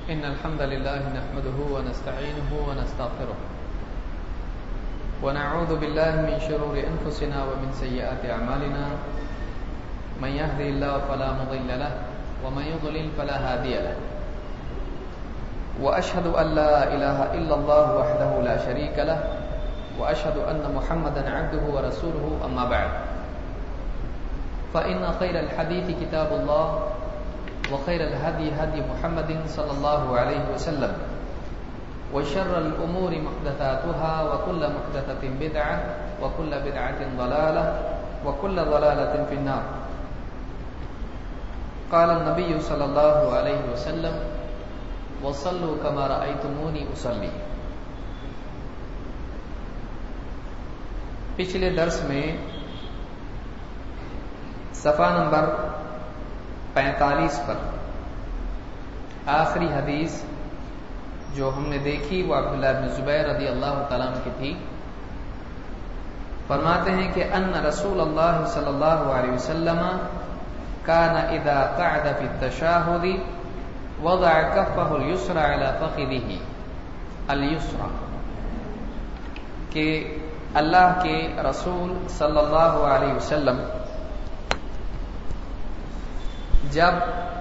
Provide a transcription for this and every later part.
إن الحمد لله نحمده ونستعينه ونستغفره ونعوذ بالله من شرور أنفسنا ومن سيئات أعمالنا من يهدي الله فلا مضل له ومن يضلل فلا هادي له وأشهد أن لا إله إلا الله وحده لا شريك له وأشهد أن محمدا عبده ورسوله أما بعد فإن خير الحديث كتاب الله وخير الهدي هدي محمد صلى الله عليه وسلم وشر الأمور محدثاتها وكل محدثة بدعة وكل بدعة ضلالة وكل ضلالة في النار. قال النبي صلى الله عليه وسلم وصلوا كما رأيتموني أصلي. پچھلے درس میں صفحہ نمبر 45 پر آخری حدیث جو ہم نے دیکھی وہ عبداللہ بن زبیر رضی اللہ تعالیٰ عنہ کی تھی. فرماتے ہیں کہ ان رسول اللہ صلی اللہ علیہ وسلم کان اذا قعد فی التشاہد وضع کفہ اليسرى علی فخذہ اليسرى، کہ اللہ کے رسول صلی اللہ علیہ وسلم جب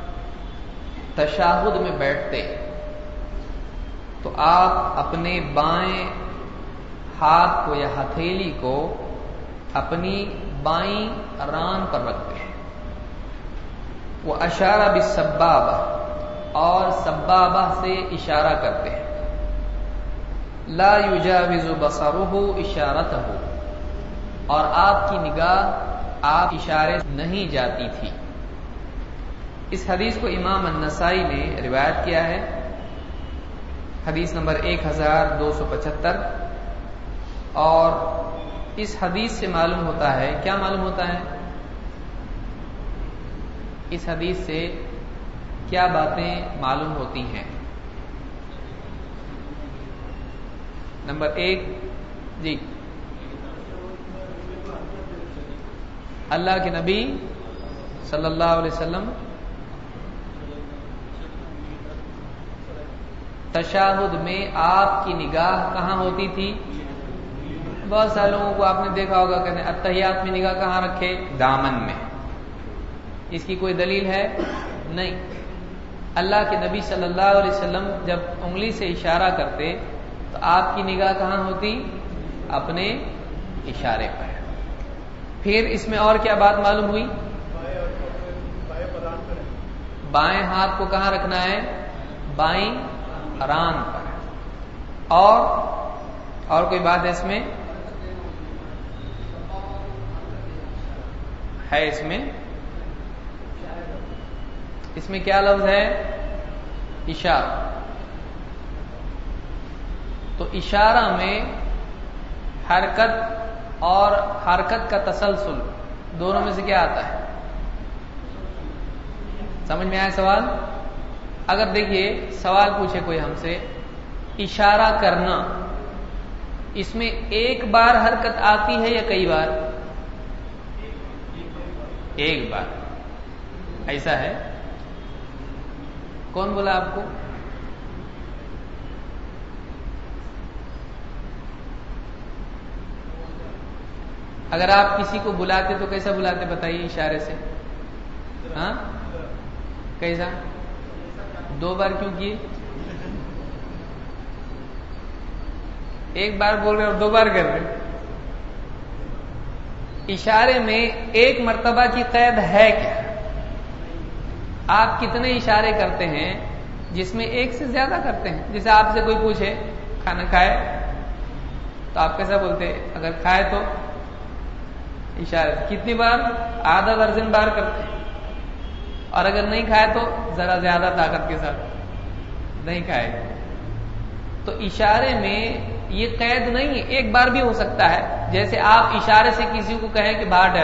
تشہد میں بیٹھتے تو آپ اپنے بائیں ہاتھ کو یا ہتھیلی کو اپنی بائیں ران پر رکھتے ہیں. وہ اشارہ بالسبابہ، اور سبابہ سے اشارہ کرتے ہیں. لا یجاوز بصرہ اشارتہ، اور آپ کی نگاہ آپ اشارے نہیں جاتی تھی. اس حدیث کو امام النسائی نے روایت کیا ہے، حدیث نمبر 1275. اور اس حدیث سے معلوم ہوتا ہے، کیا معلوم ہوتا ہے؟ اس حدیث سے کیا باتیں معلوم ہوتی ہیں؟ نمبر 1 جی، اللہ کے نبی صلی اللہ علیہ وسلم تشہد میں آپ کی نگاہ کہاں ہوتی تھی؟ بہت سارے لوگوں کو آپ نے دیکھا ہوگا کہ اتحیات میں نگاہ کہاں رکھے؟ دامن میں. اس کی کوئی دلیل ہے؟ نہیں. اللہ کے نبی صلی اللہ علیہ وسلم جب انگلی سے اشارہ کرتے تو آپ کی نگاہ کہاں ہوتی؟ اپنے اشارے پر. پھر اس میں اور کیا بات معلوم ہوئی؟ بائیں ہاتھ کو کہاں رکھنا ہے؟ بائیں ران پر. اور کوئی بات ہے اس میں؟ ہے اس میں کیا لفظ ہے؟ اشارہ. تو اشارہ میں حرکت اور حرکت کا تسلسل دونوں میں سے کیا آتا ہے؟ سمجھ میں آیا سوال؟ اگر دیکھیے سوال پوچھے کوئی ہم سے، اشارہ کرنا اس میں ایک بار حرکت آتی ہے یا کئی بار؟ ایک بار. ایسا ہے؟ کون بولا آپ کو؟ اگر آپ کسی کو بلاتے تو کیسا بلاتے بتائیے؟ اشارے سے. ہاں کیسا؟ 2 بار کیوں کیے؟ ایک بار بول رہے اور 2 بار کر رہے. اشارے میں ایک مرتبہ کی قید ہے کیا؟ آپ کتنے اشارے کرتے ہیں جس میں ایک سے زیادہ کرتے ہیں؟ جیسے آپ سے کوئی پوچھے کھانا کھائے تو آپ کیسا بولتے؟ اگر کھائے تو اشارے. کتنی بار؟ آدھا درجن بار کرتے ہیں. اور اگر نہیں کھائے تو ذرا زیادہ طاقت کے ساتھ نہیں کھائے. تو اشارے میں یہ قید نہیں ہے، ایک بار بھی ہو سکتا ہے. جیسے آپ اشارے سے کسی کو کہیں کہ باہر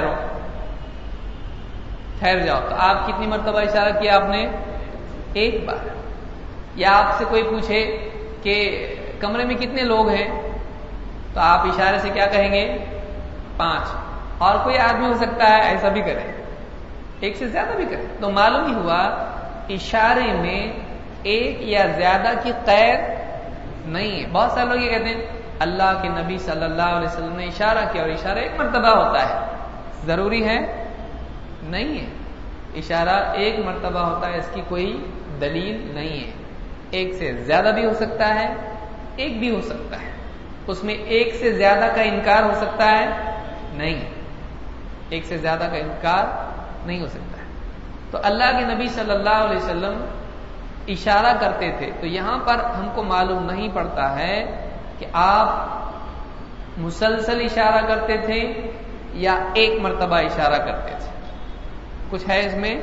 ٹھہر جاؤ، تو آپ کتنی مرتبہ اشارہ کیا آپ نے؟ ایک بار. یا آپ سے کوئی پوچھے کہ کمرے میں کتنے لوگ ہیں تو آپ اشارے سے کیا کہیں گے؟ 5. اور کوئی آدمی ہو سکتا ہے ایسا بھی کرے، ایک سے زیادہ بھی کرے. تو معلوم ہی ہوا اشارے میں ایک یا زیادہ کی قید نہیں ہے. بہت سارے لوگ یہ کہتے ہیں اللہ کے نبی صلی اللہ علیہ وسلم نے اشارہ کیا اور اشارہ ایک مرتبہ ہوتا ہے. ضروری ہے؟ نہیں ہے. اشارہ ایک مرتبہ ہوتا ہے، اس کی کوئی دلیل نہیں ہے. ایک سے زیادہ بھی ہو سکتا ہے، ایک بھی ہو سکتا ہے. اس میں ایک سے زیادہ کا انکار ہو سکتا ہے؟ نہیں، ایک سے زیادہ کا انکار نہیں ہو سکتا ہے. تو اللہ کے نبی صلی اللہ علیہ وسلم اشارہ کرتے تھے، تو یہاں پر ہم کو معلوم نہیں پڑتا ہے کہ آپ مسلسل اشارہ کرتے تھے یا ایک مرتبہ اشارہ کرتے تھے. کچھ ہے اس میں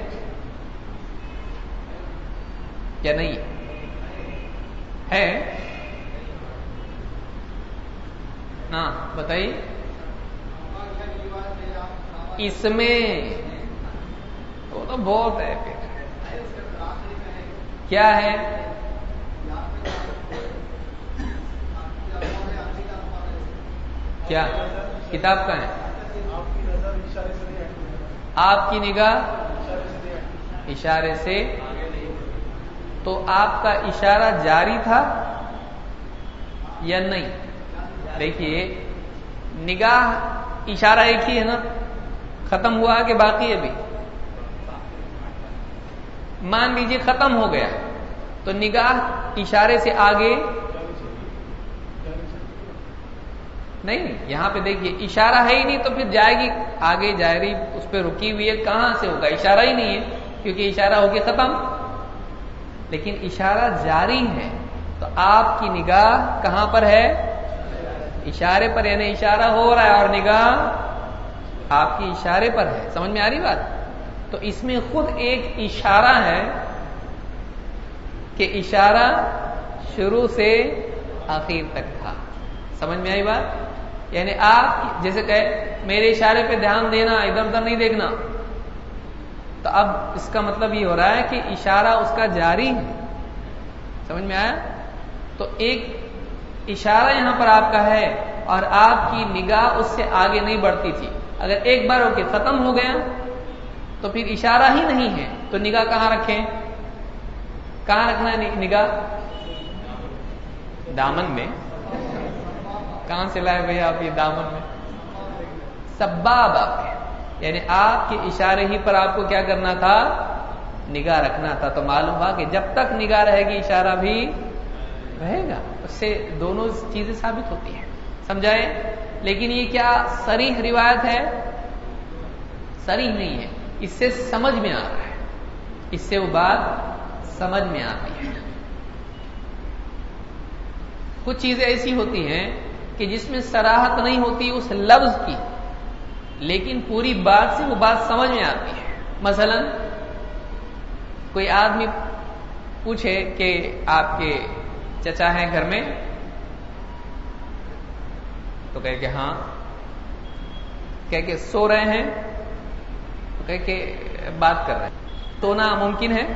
یا نہیں ہے؟ ہاں بتائیے. اس میں وہ تو بہت ہے. پھر کیا ہے؟ کیا کتاب کا ہے؟ آپ کی نگاہ اشارے سے، تو آپ کا اشارہ جاری تھا یا نہیں؟ دیکھیے نگاہ اشارہ ایک ہی ہے نا، ختم ہوا کہ باقی ہے بھی؟ مان لیجیے ختم ہو گیا تو نگاہ اشارے سے آگے نہیں. یہاں پہ دیکھیے اشارہ ہے ہی نہیں تو پھر جائے گی آگے، جائری اس پہ رکی ہوئی ہے، کہاں سے ہوگا؟ اشارہ ہی نہیں ہے کیونکہ اشارہ ہو گیا ختم. لیکن اشارہ جاری ہے تو آپ کی نگاہ کہاں پر ہے؟ اشارے پر، یعنی اشارہ ہو رہا ہے اور نگاہ آپ کی اشارے پر ہے. سمجھ میں آ رہی بات؟ تو اس میں خود ایک اشارہ ہے کہ اشارہ شروع سے آخر تک تھا. سمجھ میں آئی بات؟ یعنی آپ جیسے کہے میرے اشارے پہ دھیان دینا، ادھر ادھر نہیں دیکھنا، تو اب اس کا مطلب یہ ہو رہا ہے کہ اشارہ اس کا جاری ہے. سمجھ میں آیا؟ تو ایک اشارہ یہاں پر آپ کا ہے اور آپ کی نگاہ اس سے آگے نہیں بڑھتی تھی. اگر ایک بار ہو کے ختم ہو گیا تو پھر اشارہ ہی نہیں ہے، تو نگاہ کہاں رکھیں؟ کہاں رکھنا ہے نگاہ؟ دامن میں. کہاں سے لائے بھائی آپ یہ دامن میں؟ سبابہ پہ. یعنی آپ کے اشارے ہی پر آپ کو کیا کرنا تھا؟ نگاہ رکھنا تھا. تو معلوم ہوا کہ جب تک نگاہ رہے گی اشارہ بھی رہے گا. اس سے دونوں چیزیں ثابت ہوتی ہیں. سمجھائے؟ لیکن یہ کیا صریح روایت ہے؟ صریح نہیں ہے. اس سے سمجھ میں آ رہا ہے، اس سے وہ بات سمجھ میں آتی ہے. کچھ چیزیں ایسی ہوتی ہیں کہ جس میں صراحت نہیں ہوتی اس لفظ کی، لیکن پوری بات سے وہ بات سمجھ میں آتی ہے. مثلا کوئی آدمی پوچھے کہ آپ کے چچا ہیں گھر میں، تو کہے کہ ہاں. کہے کہ سو رہے ہیں، تو کہے کہ بات کر رہے ہیں. سونا ممکن ہے؟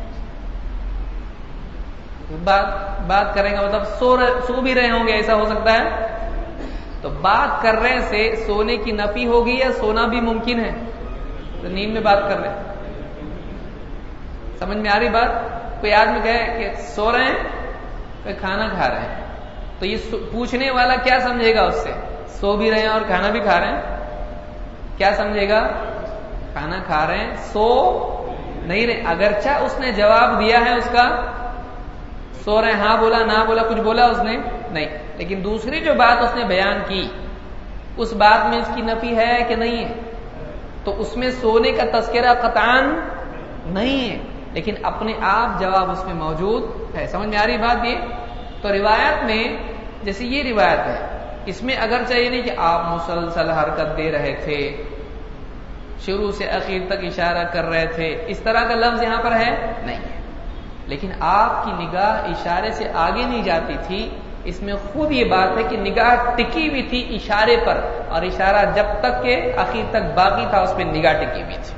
بات کریں گے مطلب سو بھی رہے ہوں گے، ایسا ہو سکتا ہے. تو بات کر رہے سے سونے کی نفی ہوگی یا سونا بھی ممکن ہے؟ تو نیند میں بات کر رہے ہیں. سمجھ میں آ رہی بات؟ کوئی آدمی کہے کہ سو رہے ہیں، کوئی کھانا کھا رہے ہیں، تو یہ پوچھنے والا کیا سمجھے گا اس سے؟ سو بھی رہے ہیں اور کھانا بھی کھا رہے ہیں. کیا سمجھے گا؟ کھانا کھا رہے ہیں، سو نہیں رہے. اگرچہ اس نے جواب دیا ہے اس کا، سو رہے ہیں، ہاں بولا نہ بولا، کچھ بولا اس نے نہیں، لیکن دوسری جو بات اس نے بیان کی اس بات میں اس کی نفی ہے کہ نہیں ہے؟ تو اس میں سونے کا تذکرہ قطعاً نہیں ہے، لیکن اپنے آپ جواب اس میں موجود ہے. سمجھ میں آ رہی بات؟ یہ تو روایت میں جیسے یہ روایت ہے، اس میں اگر چاہیے نہیں کہ آپ مسلسل حرکت دے رہے تھے، شروع سے اخیر تک اشارہ کر رہے تھے، اس طرح کا لفظ یہاں پر ہے نہیں ہے. لیکن آپ کی نگاہ اشارے سے آگے نہیں جاتی تھی. اس میں خود یہ بات ہے کہ نگاہ ٹکی ہوئی تھی اشارے پر، اور اشارہ جب تک کہ آخر تک باقی تھا اس پہ نگاہ ٹکی ہوئی تھی.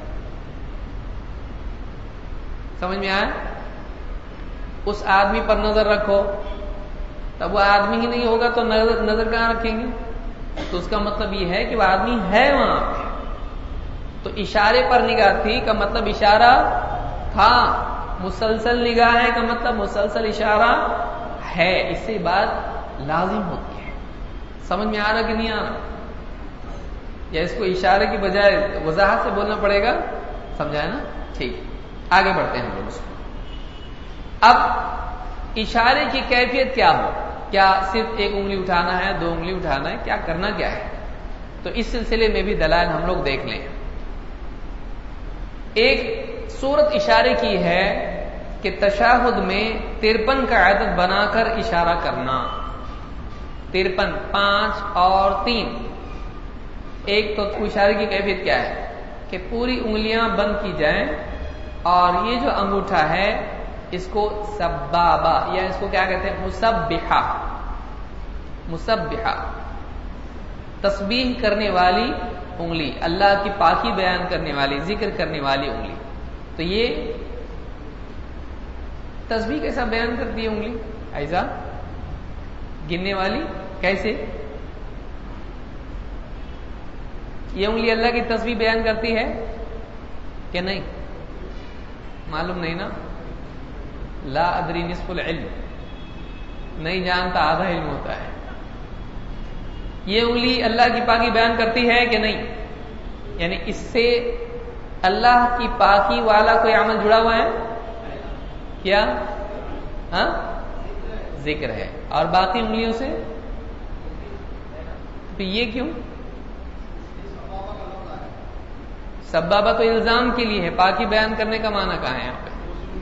سمجھ میں آیا؟ اس آدمی پر نظر رکھو، تب وہ آدمی ہی نہیں ہوگا تو نظر کہاں رکھیں گے؟ تو اس کا مطلب یہ ہے کہ وہ آدمی ہے وہاں پہ. تو اشارے پر نگاہ تھی کا مطلب اشارہ تھا. مسلسل نگاہیں کا مطلب مسلسل اشارہ ہے، اس سے بات لازم ہوتی ہے. سمجھ میں آ رہا کہ نہیں آ رہا؟ یا اس کو اشارے کی بجائے وضاحت سے بولنا پڑے گا؟ سمجھا ہے نا؟ ٹھیک، آگے بڑھتے ہیں ہم لوگ اس کو. اب اشارے کی کیفیت کیا ہو؟ کیا صرف ایک انگلی اٹھانا ہے، دو انگلی اٹھانا ہے، کیا کرنا کیا ہے؟ تو اس سلسلے میں بھی دلائل ہم لوگ دیکھ لیں. ایک صورت اشارے کی ہے کہ تشہد میں 53 کا عدد بنا کر اشارہ کرنا. 53، 5 اور 3. ایک تو اشارے کی کیفیت کیا ہے کہ پوری انگلیاں بند کی جائیں اور یہ جو انگوٹھا ہے اس کو سبابہ یا اس کو کیا کہتے ہیں؟ مسبحہ. مسبحہ تسبیح کرنے والی انگلی، اللہ کی پاکی بیان کرنے والی، ذکر کرنے والی انگلی. تو یہ تسبیح کیسا بیان کرتی ہے انگلی؟ ایسا گننے والی کیسے؟ یہ انگلی اللہ کی تسبیح بیان کرتی ہے کہ نہیں؟ معلوم نہیں نا. لا ادری نصف العلم، نہیں جانتا آدھا علم ہوتا ہے. یہ انگلی اللہ کی پاکی بیان کرتی ہے کہ نہیں؟ یعنی اس سے اللہ کی پاکی والا کوئی عمل جڑا ہوا ہے کیا؟ ہاں، ذکر ہے. اور باقی انگلیوں سے تو یہ کیوں؟ سبابہ تو الزام کے لیے ہے، پاکی بیان کرنے کا معنی کہاں ہے یہاں پہ؟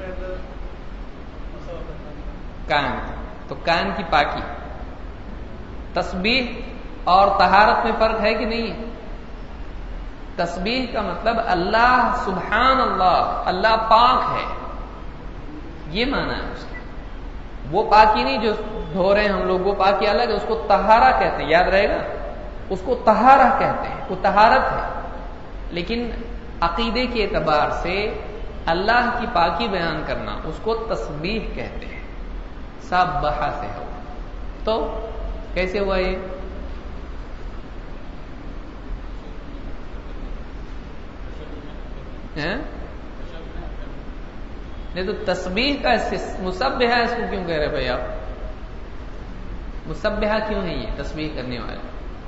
کان. تو کان کی پاکی. تسبیح اور طہارت میں فرق ہے کہ نہیں ہے؟ تسبیح کا مطلب اللہ سبحان اللہ، اللہ پاک ہے، یہ معنی ہے اس کا. وہ پاکی نہیں جو دھو رہے ہیں ہم لوگ، وہ پاکی الگ ہے، اس کو طہارہ کہتے ہیں. یاد رہے گا، اس کو طہارہ کہتے ہیں، وہ طہارت ہے. لیکن عقیدے کے اعتبار سے اللہ کی پاکی بیان کرنا اس کو تسبیح کہتے ہیں. سبح سے ہو. تو کیسے ہوا یہ؟ نہیں تو تسبیح کا مسبحہ اس کو کیوں کہہ رہے بھائی آپ؟ مسبحہ کیوں ہے یہ تسبیح کرنے والے؟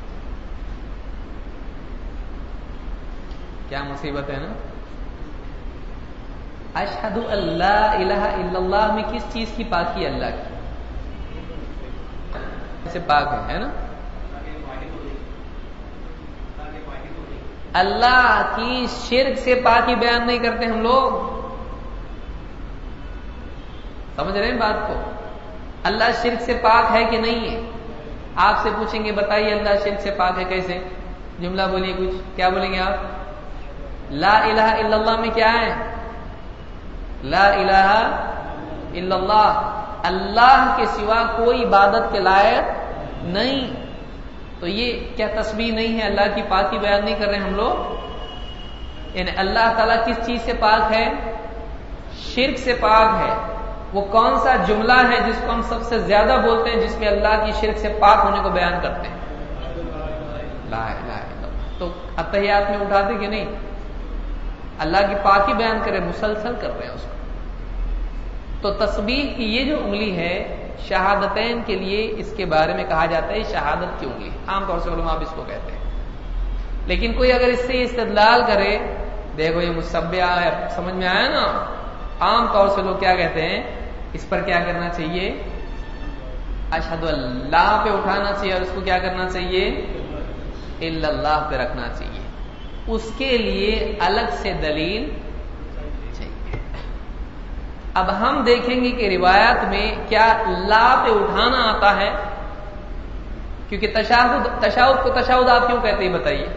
کیا مصیبت ہے نا. اشہد ان لا الہ الا اللہ میں کس چیز کی پاکی؟ اللہ کی سے پاک ہے نا. اللہ کی شرک سے پاکی بیان نہیں کرتے ہم لوگ. سمجھ رہے ہیں بات کو؟ اللہ شرک سے پاک ہے کہ نہیں ہے؟ آپ سے پوچھیں گے بتائیے اللہ شرک سے پاک ہے کیسے؟ جملہ بولیے کچھ. کیا بولیں گے آپ؟ لا الہ الا اللہ میں کیا ہے؟ لا الہ الا اللہ، اللہ کے سوا کوئی عبادت کے لائق نہیں. تو یہ کیا تسبیح نہیں ہے؟ اللہ کی پاکی بیان نہیں کر رہے ہم لوگ؟ یعنی اللہ تعالیٰ کس چیز سے پاک ہے؟ شرک سے پاک ہے. وہ کون سا جملہ ہے جس کو ہم سب سے زیادہ بولتے ہیں جس میں اللہ کی شرک سے پاک ہونے کو بیان کرتے ہیں؟ لا الہ الا اللہ. تو اتحیات میں اٹھاتے کہ نہیں؟ اللہ کی پاکی بیان کرے، مسلسل کر رہے ہیں اس کو. تو تسبیح کی یہ جو انگلی ہے شہادتین کے لیے اس کے بارے میں کہا جاتا ہے شہادت کی انگلی. عام طور سے علماء اس کو کہتے ہیں. لیکن کوئی اگر اس سے استدلال کرے، دیکھو یہ مسبحہ ہے، سمجھ میں آیا نا؟ عام طور سے لوگ کیا کہتے ہیں اس پر کیا کرنا چاہیے؟ اشہد اللہ پہ اٹھانا چاہیے اور اس کو کیا کرنا چاہیے؟ الا اللہ پہ رکھنا چاہیے. اس کے لیے الگ سے دلیل چاہیے. اب ہم دیکھیں گے کہ روایات میں کیا لا پہ اٹھانا آتا ہے، کیونکہ تشہد کو تشہد آپ کیوں کہتے ہیں بتائیے؟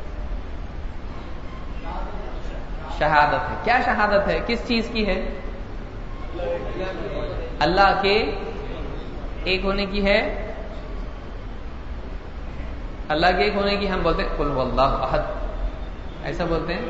شہادت ہے. کیا شہادت ہے؟ کس چیز کی ہے؟ اللہ کے ایک ہونے کی ہے. اللہ کے ایک ہونے کی ہم بولتے ہیں قل هو اللہ احد، ایسا بولتے ہیں.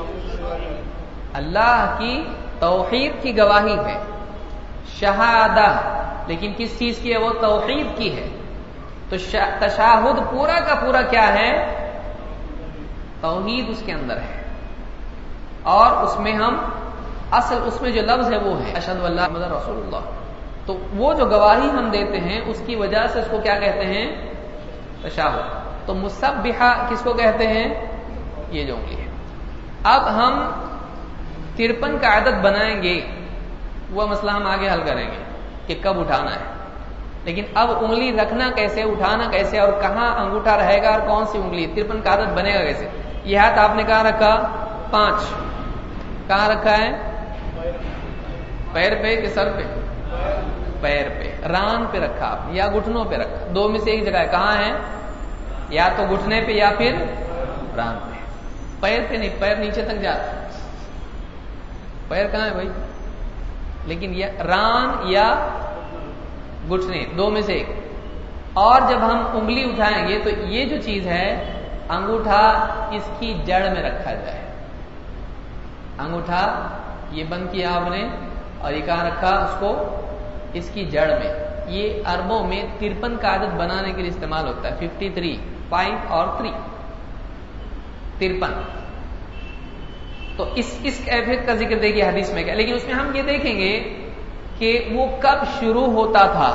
اللہ کی توحید کی گواہی ہے شہادہ، لیکن کس چیز کی ہے؟ وہ توحید کی ہے. تو تشہد پورا کا پورا کیا ہے؟ توحید اس کے اندر ہے. اور اس میں ہم اصل اس میں جو لفظ ہے وہ ہے اشہد ان لا الہ الا اللہ رسول اللہ. تو وہ جو گواہی ہم دیتے ہیں اس کی وجہ سے اس کو کیا کہتے ہیں؟ تشہد. تو مسبحہ کس کو کہتے ہیں؟ یہ جو انگلی ہے. اب ہم 53 کا عدد بنائیں گے، وہ مسئلہ ہم آگے حل کریں گے کہ کب اٹھانا ہے. لیکن اب انگلی رکھنا کیسے، اٹھانا کیسے، اور کہاں انگوٹھا رہے گا اور کون سی انگلی، 53 کا عدد بنے گا کیسے؟ یہ ہاتھ آپ نے کہاں رکھا؟ 5. کہاں رکھا ہے؟ پیر پہ کہ سر پہ؟ پیر پہ. ران پہ رکھا آپ نے یا گھٹنوں پہ رکھا؟ دو میں سے ایک جگہ ہے. کہاں ہے؟ یا تو گھٹنے پہ یا پھر ران پہ. پیر پہ نہیں، پیر نیچے تک جاتا. پیر کہاں ہے بھائی؟ لیکن یہ ران یا گھٹنے، دو میں سے ایک. اور جب ہم انگلی اٹھائیں گے تو یہ جو چیز ہے انگوٹھا اس کی جڑ میں رکھا جائے. انگوٹھا یہ بند کیا آپ نے اور یہ کہاں رکھا؟ اس کو اس کی جڑ میں. یہ عربوں میں 53 کا عدد بنانے کے لیے استعمال ہوتا ہے. 53، 5 اور 3، 53. تو اس کیفیت کا ذکر دیکھیے حدیث میں کیا. لیکن اس میں ہم یہ دیکھیں گے کہ وہ کب شروع ہوتا تھا،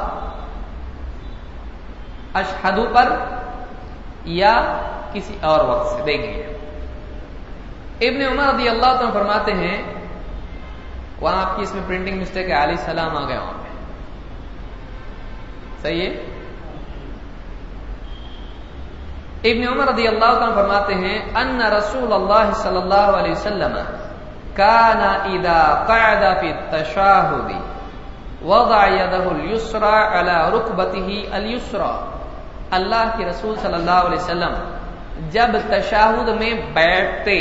اشہدو پر یا کسی اور وقت سے. دیکھیں گے ابن عمر رضی اللہ عنہ فرماتے ہیں، وہاں آپ کی اس میں پرنٹنگ مسٹیک ہے، علیہ السلام آ گیا وہاں پہ، صحیح ہے. ابن عمر رضی اللہ عنہ فرماتے ہیں ان رسول اللہ صلی اللہ علیہ وسلم کان اذا قعد فی التشہد وضع یده الیسرى علی رکبته الیسرى. اللہ کے رسول صلی اللہ علیہ وسلم جب تشہد میں بیٹھتے،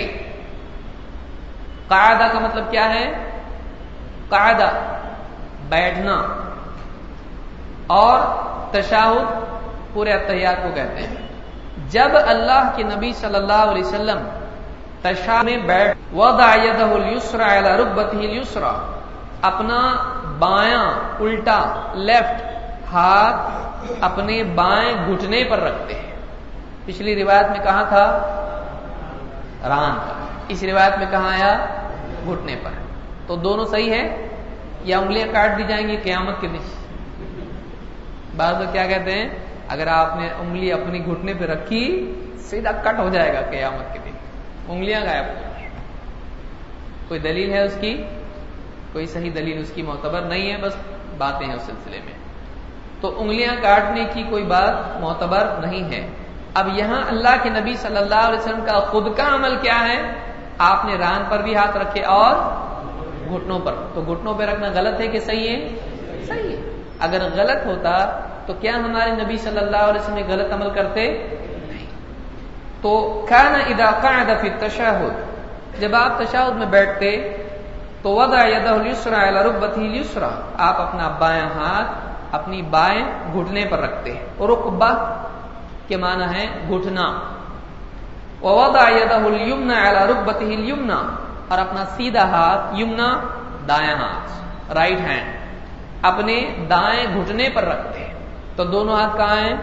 قعدہ کا مطلب کیا ہے؟ قعدہ بیٹھنا، اور تشہد پورے اتحیات کو کہتے ہیں. جب اللہ کے نبی صلی اللہ علیہ وسلم تشہد میں بیٹھ، وضع یده الیسرى علی رکبته الیسرى، اپنا بایاں الٹا لیفٹ ہاتھ اپنے بائیں گھٹنے پر رکھتے ہیں. پچھلی روایت میں کہاں تھا؟ ران پر. اس روایت میں کہاں آیا؟ گھٹنے پر. تو دونوں صحیح ہے یا انگلیاں کاٹ دی جائیں گی قیامت کے دن؟ بعض لوگ کیا کہتے ہیں، اگر آپ نے انگلی اپنی گھٹنے پہ رکھی سیدھا کٹ ہو جائے گا قیامت کے دن، انگلیاں غائب ہو جائیں گی. کوئی دلیل ہے اس کی؟ کوئی صحیح دلیل اس کی معتبر نہیں ہے، بس باتیں ہیں اس سلسلے میں. تو انگلیاں کاٹنے کی کوئی بات معتبر نہیں ہے. اب یہاں اللہ کے نبی صلی اللہ علیہ وسلم کا خود کا عمل کیا ہے؟ آپ نے ران پر بھی ہاتھ رکھے اور گھٹنوں پر. تو گھٹنوں پہ رکھنا غلط ہے کہ صحیح ہے؟ صحیح ہے. اگر غلط ہوتا تو کیا ہمارے نبی صلی اللہ علیہ وسلم غلط عمل کرتے؟ نہیں. تو کان اذا قعد فی التشہد، جب آپ تشہد میں بیٹھتے تو وضع یدہ الیسرى علی رکبتہ الیسرى، آپ اپنا بایاں ہاتھ اپنی بائیں گھٹنے پر رکھتے ہیں. رکبہ کے معنی ہے گھٹنا. ووضع یدہ الیمنى علی رکبتہ الیمنى، اور اپنا سیدھا ہاتھ یمنا دایاں ہاتھ رائٹ ہینڈ اپنے دائیں گھٹنے پر رکھتے ہیں. تو دونوں ہاتھ کہاں ہیں؟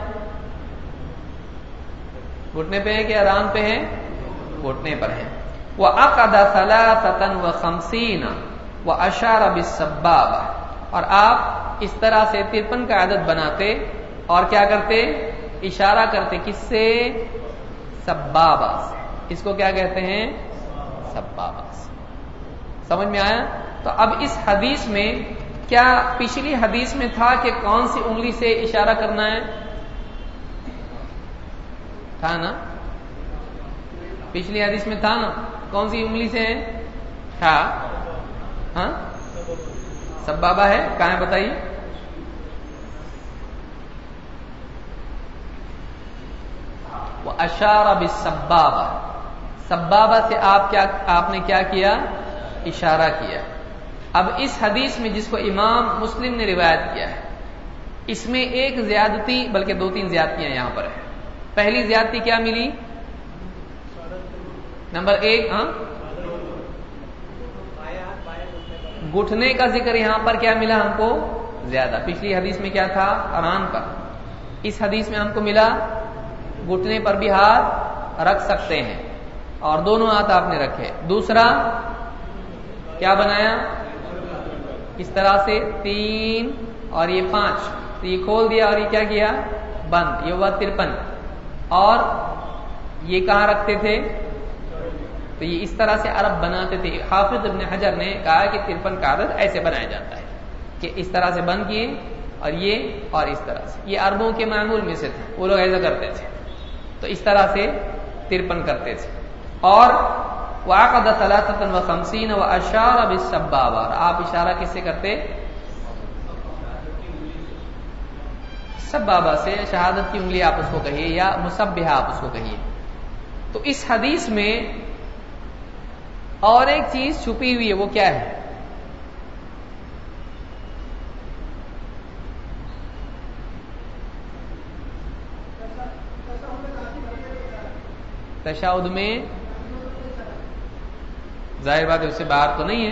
گھٹنے پہ ہے کہ ران پہ ہے؟ گھٹنے پر ہے. وعقد 53 واشار بالسبابہ، اور آپ اس طرح سے 53 کا عدد بناتے اور کیا کرتے؟ اشارہ کرتے. کس سے؟ سبابہ سے. اس کو کیا کہتے ہیں؟ سبابہ سے. سمجھ میں آیا؟ تو اب اس حدیث میں کیا پچھلی حدیث میں تھا کہ کون سی انگلی سے اشارہ کرنا ہے؟ تھا نا؟ پچھلی حدیث میں تھا نا؟ کون سی انگلی سے ہے؟ تھا. ہاں سبابہ ہے. کہاں ہے بتائیے؟ واشار بالسبابہ. سبابہ سے آپ نے کیا کیا؟ اشارہ کیا. اب اس حدیث میں جس کو امام مسلم نے روایت کیا ہے، اس میں ایک زیادتی، بلکہ 2-3 زیادتیاں یہاں پر ہیں. پہلی زیادتی کیا ملی؟ نمبر 1 گھٹنے کا ذکر یہاں پر کیا ملا ہم کو؟ زیادہ. پچھلی حدیث میں کیا تھا؟ ران کا. اس حدیث میں ہم کو ملا گھٹنے پر بھی ہاتھ رکھ سکتے ہیں اور دونوں ہاتھ آپ نے رکھے. دوسرا کیا بنایا؟ اس طرح سے 3 اور یہ 5، تو یہ کھول دیا اور یہ کیا کیا؟ بند. یہ ہوا 53. اور یہ کہاں رکھتے تھے؟ تو یہ اس طرح سے عرب بناتے تھے. حافظ ابن حجر نے کہا کہ 53 کا عدد ایسے بنایا جاتا ہے کہ اس طرح سے بند کیے اور یہ اور اس طرح سے. یہ عربوں کے معمول میں سے تھا، وہ لوگ ایسا کرتے تھے. تو اس طرح سے 53 کرتے تھے. اور وعقد 53 واشار بالسبابہ، آپ اشارہ کس سے کرتے؟ سبابہ سے. شہادت کی انگلی آپ اس کو کہیے یا مسبحہ آپ اس کو کہیے. تو اس حدیث میں اور ایک چیز چھپی ہوئی ہے، وہ کیا ہے؟ تشہد میں ظاہر بات ہے اس سے باہر تو نہیں ہے،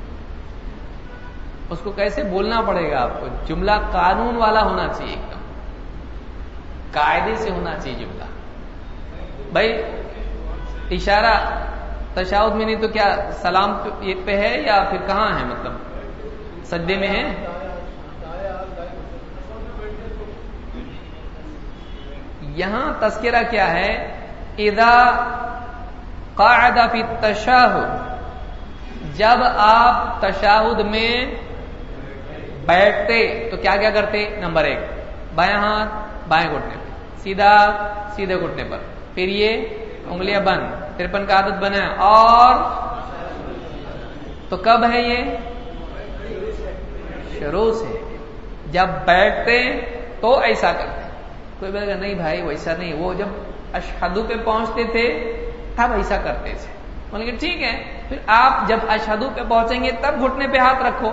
اس کو کیسے بولنا پڑے گا آپ کو. جملہ قانون والا ہونا چاہیے، ایک دم قاعدے سے ہونا چاہیے جملہ. بھائی اشارہ تشہد میں نہیں تو کیا سلام پہ ہے یا پھر کہاں ہے؟ مطلب سجدے میں ہے. یہاں تذکرہ کیا ہے؟ اذا قاعد فی التشہد، جب آپ تشہد میں بیٹھتے تو کیا کیا کرتے؟ نمبر 1 بایاں ہاتھ بائیں گھٹنے پر، سیدھا سیدھے گھٹنے پر، پھر یہ انگلیاں بند. 53 کا عادت بنا. اور تو کب ہے یہ؟ شروع سے. جب بیٹھتے تو ایسا کرتے. کوئی بولے گا نہیں بھائی ویسا نہیں، وہ جب اشہدو پہ پہنچتے تھے تب ایسا کرتے تھے. بولے کہ ٹھیک ہے، پھر آپ جب اشہدو پہ پہنچیں گے تب گھٹنے پہ ہاتھ رکھو.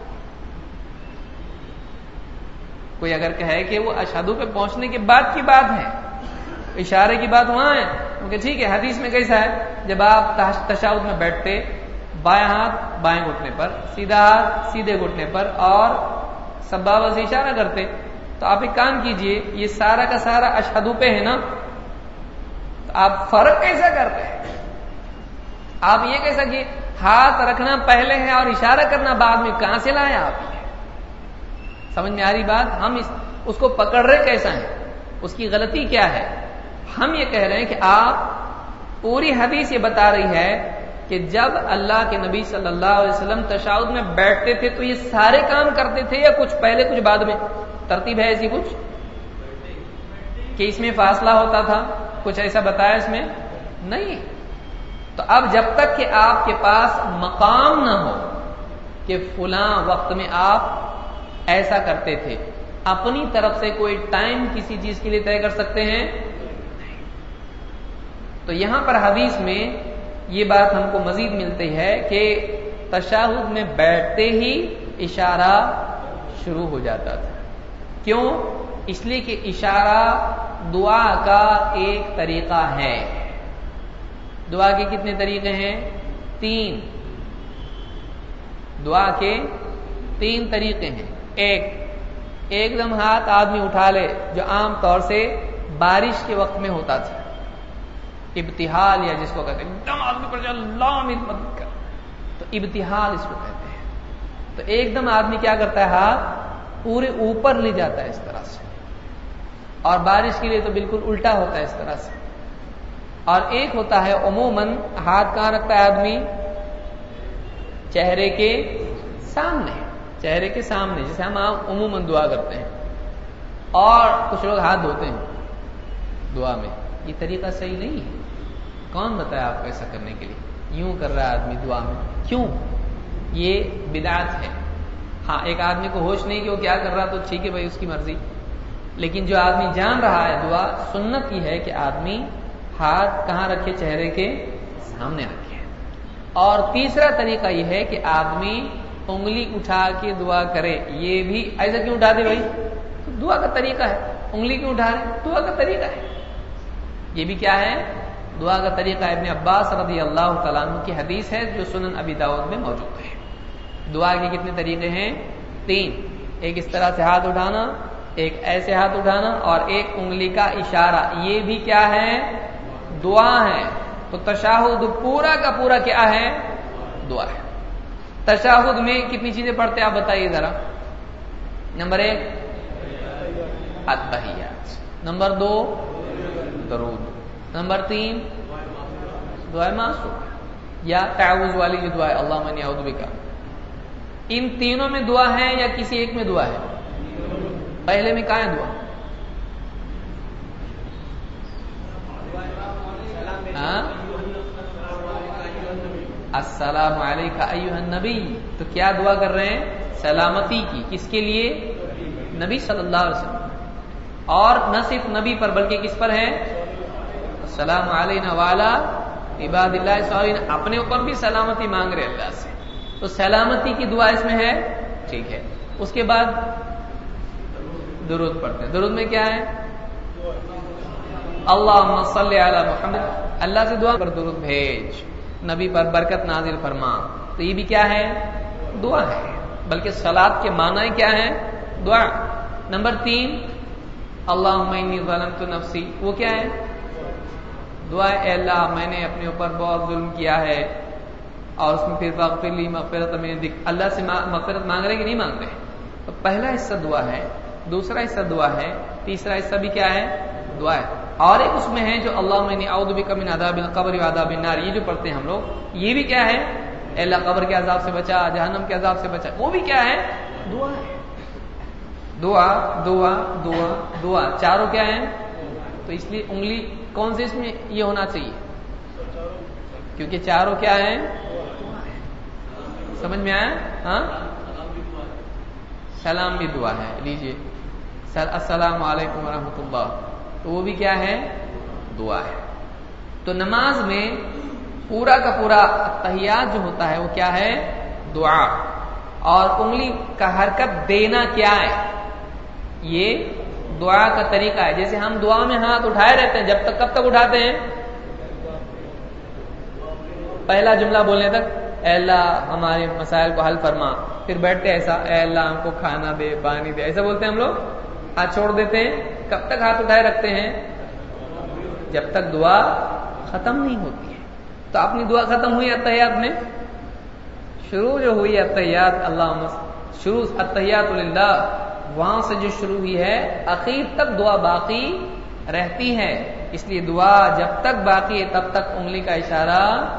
کوئی اگر کہے کہ وہ اشہدو پہ پہنچنے کے بعد کی بات ہے، اشارے کی بات وہاں ہے، کیونکہ ٹھیک ہے حدیث میں کیسا ہے؟ جب آپ تشہد میں بیٹھتے بائیں ہاتھ بائیں گھٹنے پر، سیدھا ہاتھ سیدھے گھٹنے پر اور سبابہ سے اشارہ کرتے. تو آپ ایک کام کیجئے، یہ سارا کا سارا اشہدو پہ ہے نا، تو آپ فرق کیسا کرتے ہیں؟ آپ یہ کیسا کہ ہاتھ رکھنا پہلے ہے اور اشارہ کرنا بعد میں، کہاں سے لائے آپ؟ سمجھ میں آ رہی بات؟ ہم اس کو پکڑ رہے کیسا ہے؟ اس کی غلطی کیا ہے؟ ہم یہ کہہ رہے ہیں کہ آپ پوری حدیث یہ بتا رہی ہے کہ جب اللہ کے نبی صلی اللہ علیہ وسلم تشہد میں بیٹھتے تھے تو یہ سارے کام کرتے تھے یا کچھ پہلے کچھ بعد میں؟ ترتیب ہے ایسی کچھ کہ اس میں فاصلہ ہوتا تھا؟ کچھ ایسا بتایا اس میں نہیں. تو اب جب تک کہ آپ کے پاس مقام نہ ہو کہ فلاں وقت میں آپ ایسا کرتے تھے، اپنی طرف سے کوئی ٹائم کسی چیز کے لیے طے کر سکتے ہیں؟ تو یہاں پر حدیث میں یہ بات ہم کو مزید ملتی ہے کہ تشہد میں بیٹھتے ہی اشارہ شروع ہو جاتا تھا. کیوں؟ اس لیے کہ اشارہ دعا کا ایک طریقہ ہے. دعا کے کتنے طریقے ہیں؟ 3. دعا کے 3 طریقے ہیں. ایک دم ہاتھ آدمی اٹھا لے، جو عام طور سے بارش کے وقت میں ہوتا تھا، ابتحال یا جس کو کہتے ہیں ایک دم آدمی پر اللہ مدد کر، تو ابتحال اس کو کہتے ہیں. تو ایک دم آدمی کیا کرتا ہے؟ ہاتھ پورے اوپر لے جاتا ہے اس طرح سے. اور بارش کے لیے تو بالکل الٹا ہوتا ہے اس طرح سے. اور ایک ہوتا ہے عموماً ہاتھ کہاں رکھتا ہے آدمی؟ چہرے کے سامنے. چہرے کے سامنے جسے ہم عموماً دعا کرتے ہیں. اور کچھ لوگ ہاتھ دھوتے ہیں دعا میں. یہ طریقہ صحیح نہیں ہے. کون بتایا آپ کو ایسا کرنے کے لیے؟ یوں کر رہا ہے آدمی دعا میں، کیوں؟ یہ بدعت ہے. ہاں ایک آدمی کو ہوش نہیں کہ وہ کیا کر رہا تو ٹھیک ہے بھائی اس کی مرضی، لیکن جو آدمی جان رہا ہے دعا، سنت یہ ہے کہ آدمی ہاتھ کہاں رکھے؟ چہرے کے سامنے رکھے. اور تیسرا طریقہ یہ ہے کہ آدمی انگلی اٹھا کے دعا کرے. یہ بھی ایسا کیوں اٹھا دے بھائی؟ تو دعا کا طریقہ ہے. انگلی کیوں اٹھا رہے؟ دعا کا طریقہ ہے. یہ بھی کیا ہے؟ دعا کا طریقہ. ابن عباس رضی اللہ تعالیٰ عنہ کی حدیث ہے جو سنن ابی داؤد میں موجود ہے. دعا کے کتنے طریقے ہیں؟ 3. ایک اس طرح سے ہاتھ اٹھانا، ایک ایسے ہاتھ اٹھانا، اور ایک انگلی کا اشارہ. یہ بھی کیا ہے؟ دعا ہے. تو تشہد پورا کا پورا کیا ہے؟ دعا ہے. तशाहुद में कितनी चीजें पढ़ते हैं आप बताइए जरा। नंबर 1 अत्तहियात, नंबर 2 दरूद, नंबर 3 दुआ मासूम या ताऊज़ वाली जो दुआ है अल्लाहुम्मा इन्नी अऊज़ु बिका। इन तीनों में दुआ है या किसी एक में दुआ है? पहले में कहाँ है दुआ? अस्सलामु अलैका अय्युहन नबी। तो क्या दुआ कर रहे हैं? सलामती की। किसके लिए? नबी सल्लल्लाहु अलैहि वसल्लम। और न सिर्फ नबी पर बल्कि किस पर है? अस्सलामु अलैना वाला इबादिल्लाह सालिहीन। अपने ऊपर भी सलामती मांग रहे अल्लाह से, तो सलामती की दुआ इसमें है, ठीक है। उसके बाद दुरूद पढ़ते हैं। दुरूद में क्या है? अल्लाहुम्मा सल्ली अला मुहम्मद, अल्लाह से दुआ पर दुरूद भेज, नबी पर बरकत नाजिल फरमा। तो ये भी क्या है? दुआ है, बल्कि सलात के माना क्या है? दुआ। नंबर 3 अल्लाहुम्मा इन्नी ज़लमतु नफ्सी, वो क्या है? दुआ है, अल्लाह मैंने अपने ऊपर बहुत जुल्म किया है। और उसमें फिर फ़ग़फ़िरली मग़फ़िरतम मिन इंदिक, अल्लाह से मग़फ़िरत मांग रहे कि नहीं मांग रहे? तो पहला हिस्सा दुआ है, दूसरा हिस्सा दुआ है, तीसरा हिस्सा भी क्या है? दुआ है। और एक उसमें है जो अल्लाहुम्मा इन्नी अऊज़ु बिका मिन अज़ाबिल क़ब्र व अज़ाबिन नार, ये जो पढ़ते हैं हम लोग, ये भी क्या है? अल्लाह कब्र के अज़ाब से बचा, जहन्नम के अज़ाब से बचा, वो भी क्या है? दुआ है। दुआ दुआ दुआ दुआ, चारों क्या है? तो इसलिए उंगली कौन से इसमें ये होना चाहिए? क्योंकि चारों क्या है? समझ में आया? हाँ, सलाम भी दुआ है। लीजिए अस्सलामु अलैकुम व रहमतुल्लाह, तो वो भी क्या है? दुआ है। तो नमाज में पूरा का पूरा तहियात जो होता है वो क्या है? दुआ। और उंगली का हरकत देना क्या है? ये दुआ का तरीका है। जैसे हम दुआ में हाथ उठाए रहते हैं, जब तक, कब तक उठाते हैं? पहला जुमला बोलने तक, ऐ अल्लाह हमारे मसाइल को हल फरमा। फिर बैठते ऐसा, ऐ अल्लाह हमको खाना दे, पानी दे, ऐसा बोलते हैं हम लोग। हाथ छोड़ देते हैं, कब तक हाथ उठाए रखते हैं? जब तक दुआ खत्म नहीं होती है। तो अपनी दुआ खत्म हुई अत्तहियात में, शुरू जो हुई अत्तहियात, अल्लाह शुरू अत्तहियातु लिल्लाह, वहां से जो शुरू हुई है आखिर तक दुआ बाकी रहती है। इसलिए दुआ जब तक बाकी है तब तक उंगली का इशारा।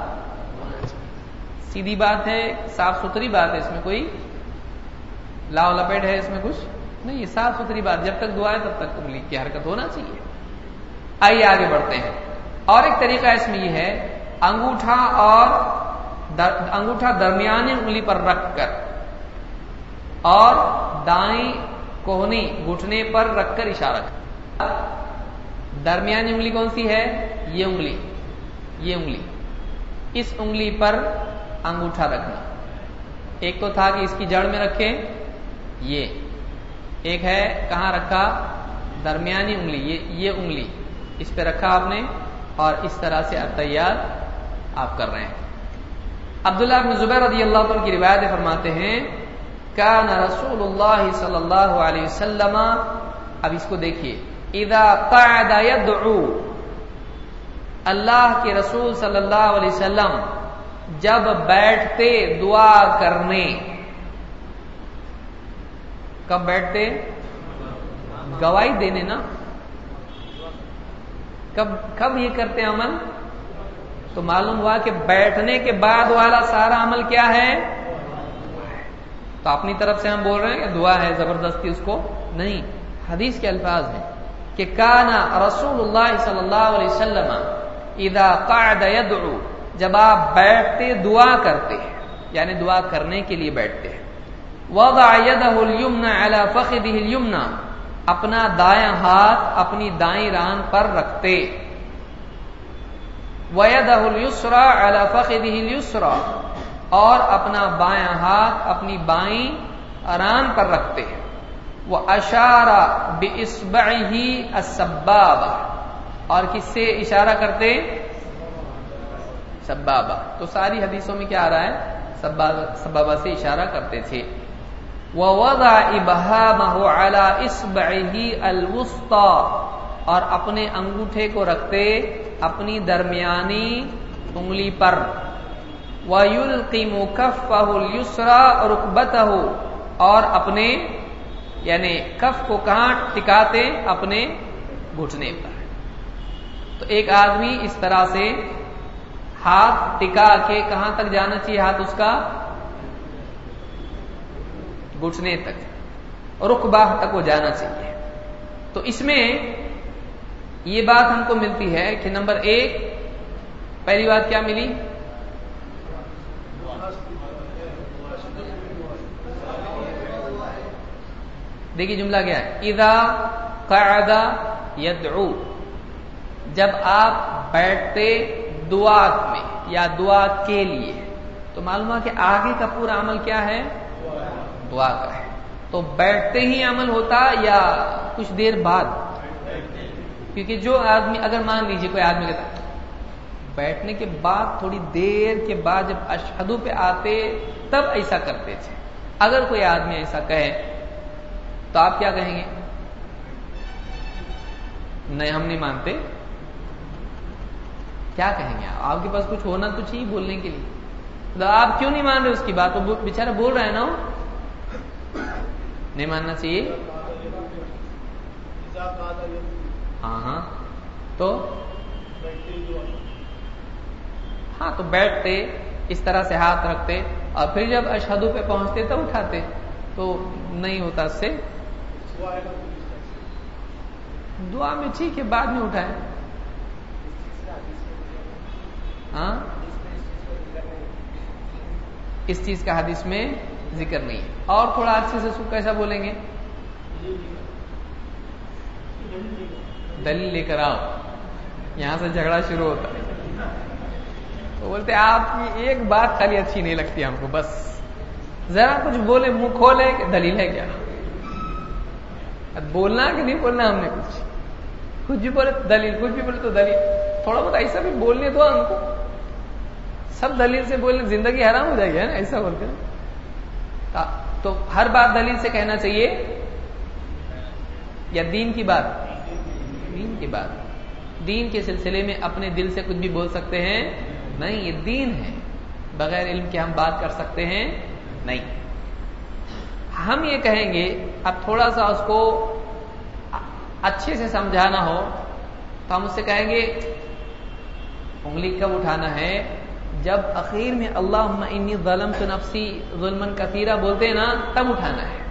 सीधी बात है, साफ सुथरी बात है, इसमें कोई लाव लपेट है इसमें कुछ नहीं, ये साफ सुथरी बात। जब तक दुआ है तब तक उंगली की हरकत होना चाहिए। आइए आगे बढ़ते हैं। और एक तरीका इसमें यह है, अंगूठा दरमियानी उंगली पर रखकर और दाएं कोहनी घुटने पर रखकर इशारा कर। दरमियानी उंगली कौन सी है? ये उंगली, ये उंगली, इस उंगली पर अंगूठा रखना। एक तो था कि इसकी जड़ में रखें, ये एक है कहां रखा? दरमियानी उंगली, ये उंगली इस पे रखा आपने, और इस तरह से अत्तहियात आप कर रहे हैं। अब्दुल्लाह इब्न ज़ुबैर रज़ियल्लाहु अन्हु की रिवायत फरमाते हैं, कान रसूलुल्लाह सल्लल्लाहु अलैहि वसल्लम, अब इसको देखिए, इज़ा क़अदा यदउ, अल्लाह के रसूल सल्लल्लाहु अलैहि वसल्लम जब बैठते दुआ करने, कब बैठते? गवाही देने ना, कब ये करते अमल? तो मालूम हुआ कि बैठने के बाद वाला सारा अमल क्या है? तो अपनी तरफ से हम बोल रहे हैं कि दुआ है, जबरदस्ती उसको नहीं। हदीस के अल्फाज हैं कि काना रसूलुल्लाह सल्लल्लाहु अलैहि वसल्लम इज़ा क़अदा यदउ, जब आप बैठते दुआ करते हैं, यानी दुआ करने के लिए बैठते हैं। वज़अ यदहुल युमना अला फ़ख़िदिहिल युमना, अपना दायां हाथ अपनी दाईं रान पर रखते। वयदहुल युस्रा अला फ़ख़िदिहिल युस्रा, और अपना बायां हाथ अपनी बाईं रान पर रखते हैं। वह अशारा बिइस्बइही अस्सब्बाबा, और किससे इशारा करते? सब्बाबा। तो सारी हदीसों में क्या आ रहा है? सब्बाबा से इशारा करते थे। ववज़अ इब्हामहु अला इस्बइही अलवुस्ता, और अपने अंगूठे को रखते अपनी दरमियानी उंगली पर। وَيُلْقِمُ كَفَّهُ الْيُسْرَى رُكْبَتَهُ، اور اپنے یعنی کف کو کہاں ٹکاتے؟ اپنے گھٹنے پر. تو ایک آدمی اس طرح سے ہاتھ ٹکا کے کہاں تک جانا چاہیے؟ ہاتھ اس کا گھٹنے تک، رکبہ تک وہ جانا چاہیے. تو اس میں یہ بات ہم کو ملتی ہے کہ نمبر ایک، پہلی بات کیا ملی؟ دیکھیے جملہ کیا ہے، اذا قعد یدعو، جب آپ بیٹھتے دعا میں یا دعا کے لیے. تو معلوم ہے کہ آگے کا پورا عمل کیا ہے؟ دعا کا ہے. تو بیٹھتے ہی عمل ہوتا یا کچھ دیر بعد؟ کیونکہ جو آدمی، اگر مان لیجیے کوئی آدمی کہتا بیٹھنے کے بعد تھوڑی دیر کے بعد جب اشہدو پہ آتے تب ایسا کرتے تھے، اگر کوئی آدمی ایسا کہے تو آپ کیا کہیں گے؟ نہیں ہم نہیں مانتے. کیا کہیں گے آپ کے پاس کچھ ہونا تو چاہیے بولنے کے لیے. تو آپ کیوں نہیں مان رہے اس کی بات؟ وہ بیچارہ بول رہا ہے نا، نہیں ماننا چاہیے. ہاں تو ہاں تو بیٹھتے اس طرح سے ہاتھ رکھتے اور پھر جب اشہدو پہ پہنچتے تب اٹھاتے، تو نہیں ہوتا اس سے. دعا میں ٹھیک ہے بعد میں اٹھائے. ہاں اس چیز کا حدیث میں ذکر نہیں ہے. اور تھوڑا اچھے سے کیسا بولیں گے؟ دلیل لے کر آؤ. یہاں سے جھگڑا شروع ہوتا ہے. تو بولتے آپ کی ایک بات خالی اچھی نہیں لگتی ہم کو، بس ذرا کچھ بولے منہ کھولے کہ دلیل ہے کیا؟ بولنا کہ نہیں بولنا، ہم نے کچھ بھی بولے دلیل، کچھ بھی بولے تو دلیل. تھوڑا بہت ایسا بھی بولنے دو ہم کو. سب دلیل سے بولنے زندگی حرام ہو جائے گی نا ایسا بولتے ہیں. تو ہر بات دلیل سے کہنا چاہیے یا دین کی بات؟ دین کی بات. دین کے سلسلے میں اپنے دل سے کچھ بھی بول سکتے ہیں؟ نہیں، یہ دین ہے. بغیر علم کے ہم بات کر سکتے ہیں؟ نہیں. ہم یہ کہیں گے، اب تھوڑا سا اس کو اچھے سے سمجھانا ہو تو ہم اس سے کہیں گے انگلی کب اٹھانا ہے؟ جب اخیر میں اللہم انی ظلمت نفسی ظلما کثیرا بولتے ہیں نا، تب اٹھانا ہے.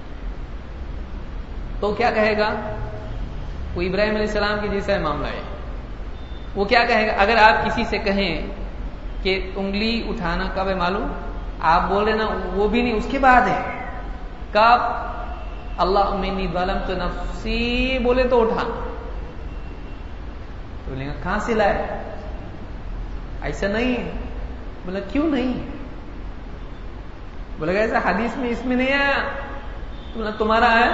تو کیا کہے گا؟ وہ ابراہیم علیہ السلام کی جیسا معاملہ ہے. وہ کیا کہے گا؟ اگر آپ کسی سے کہیں کہ انگلی اٹھانا کب ہے معلوم؟ آپ بول رہے نا وہ بھی نہیں، اس کے بعد ہے. کب؟ اللہم انی ظلمت نفسی بولے تو اٹھا. بولے گا کہاں سے لائے؟ ایسا نہیں ہے. بولا کیوں نہیں؟ بولے گا ایسا حدیث میں اس میں نہیں آیا. بولا تمہارا آیا؟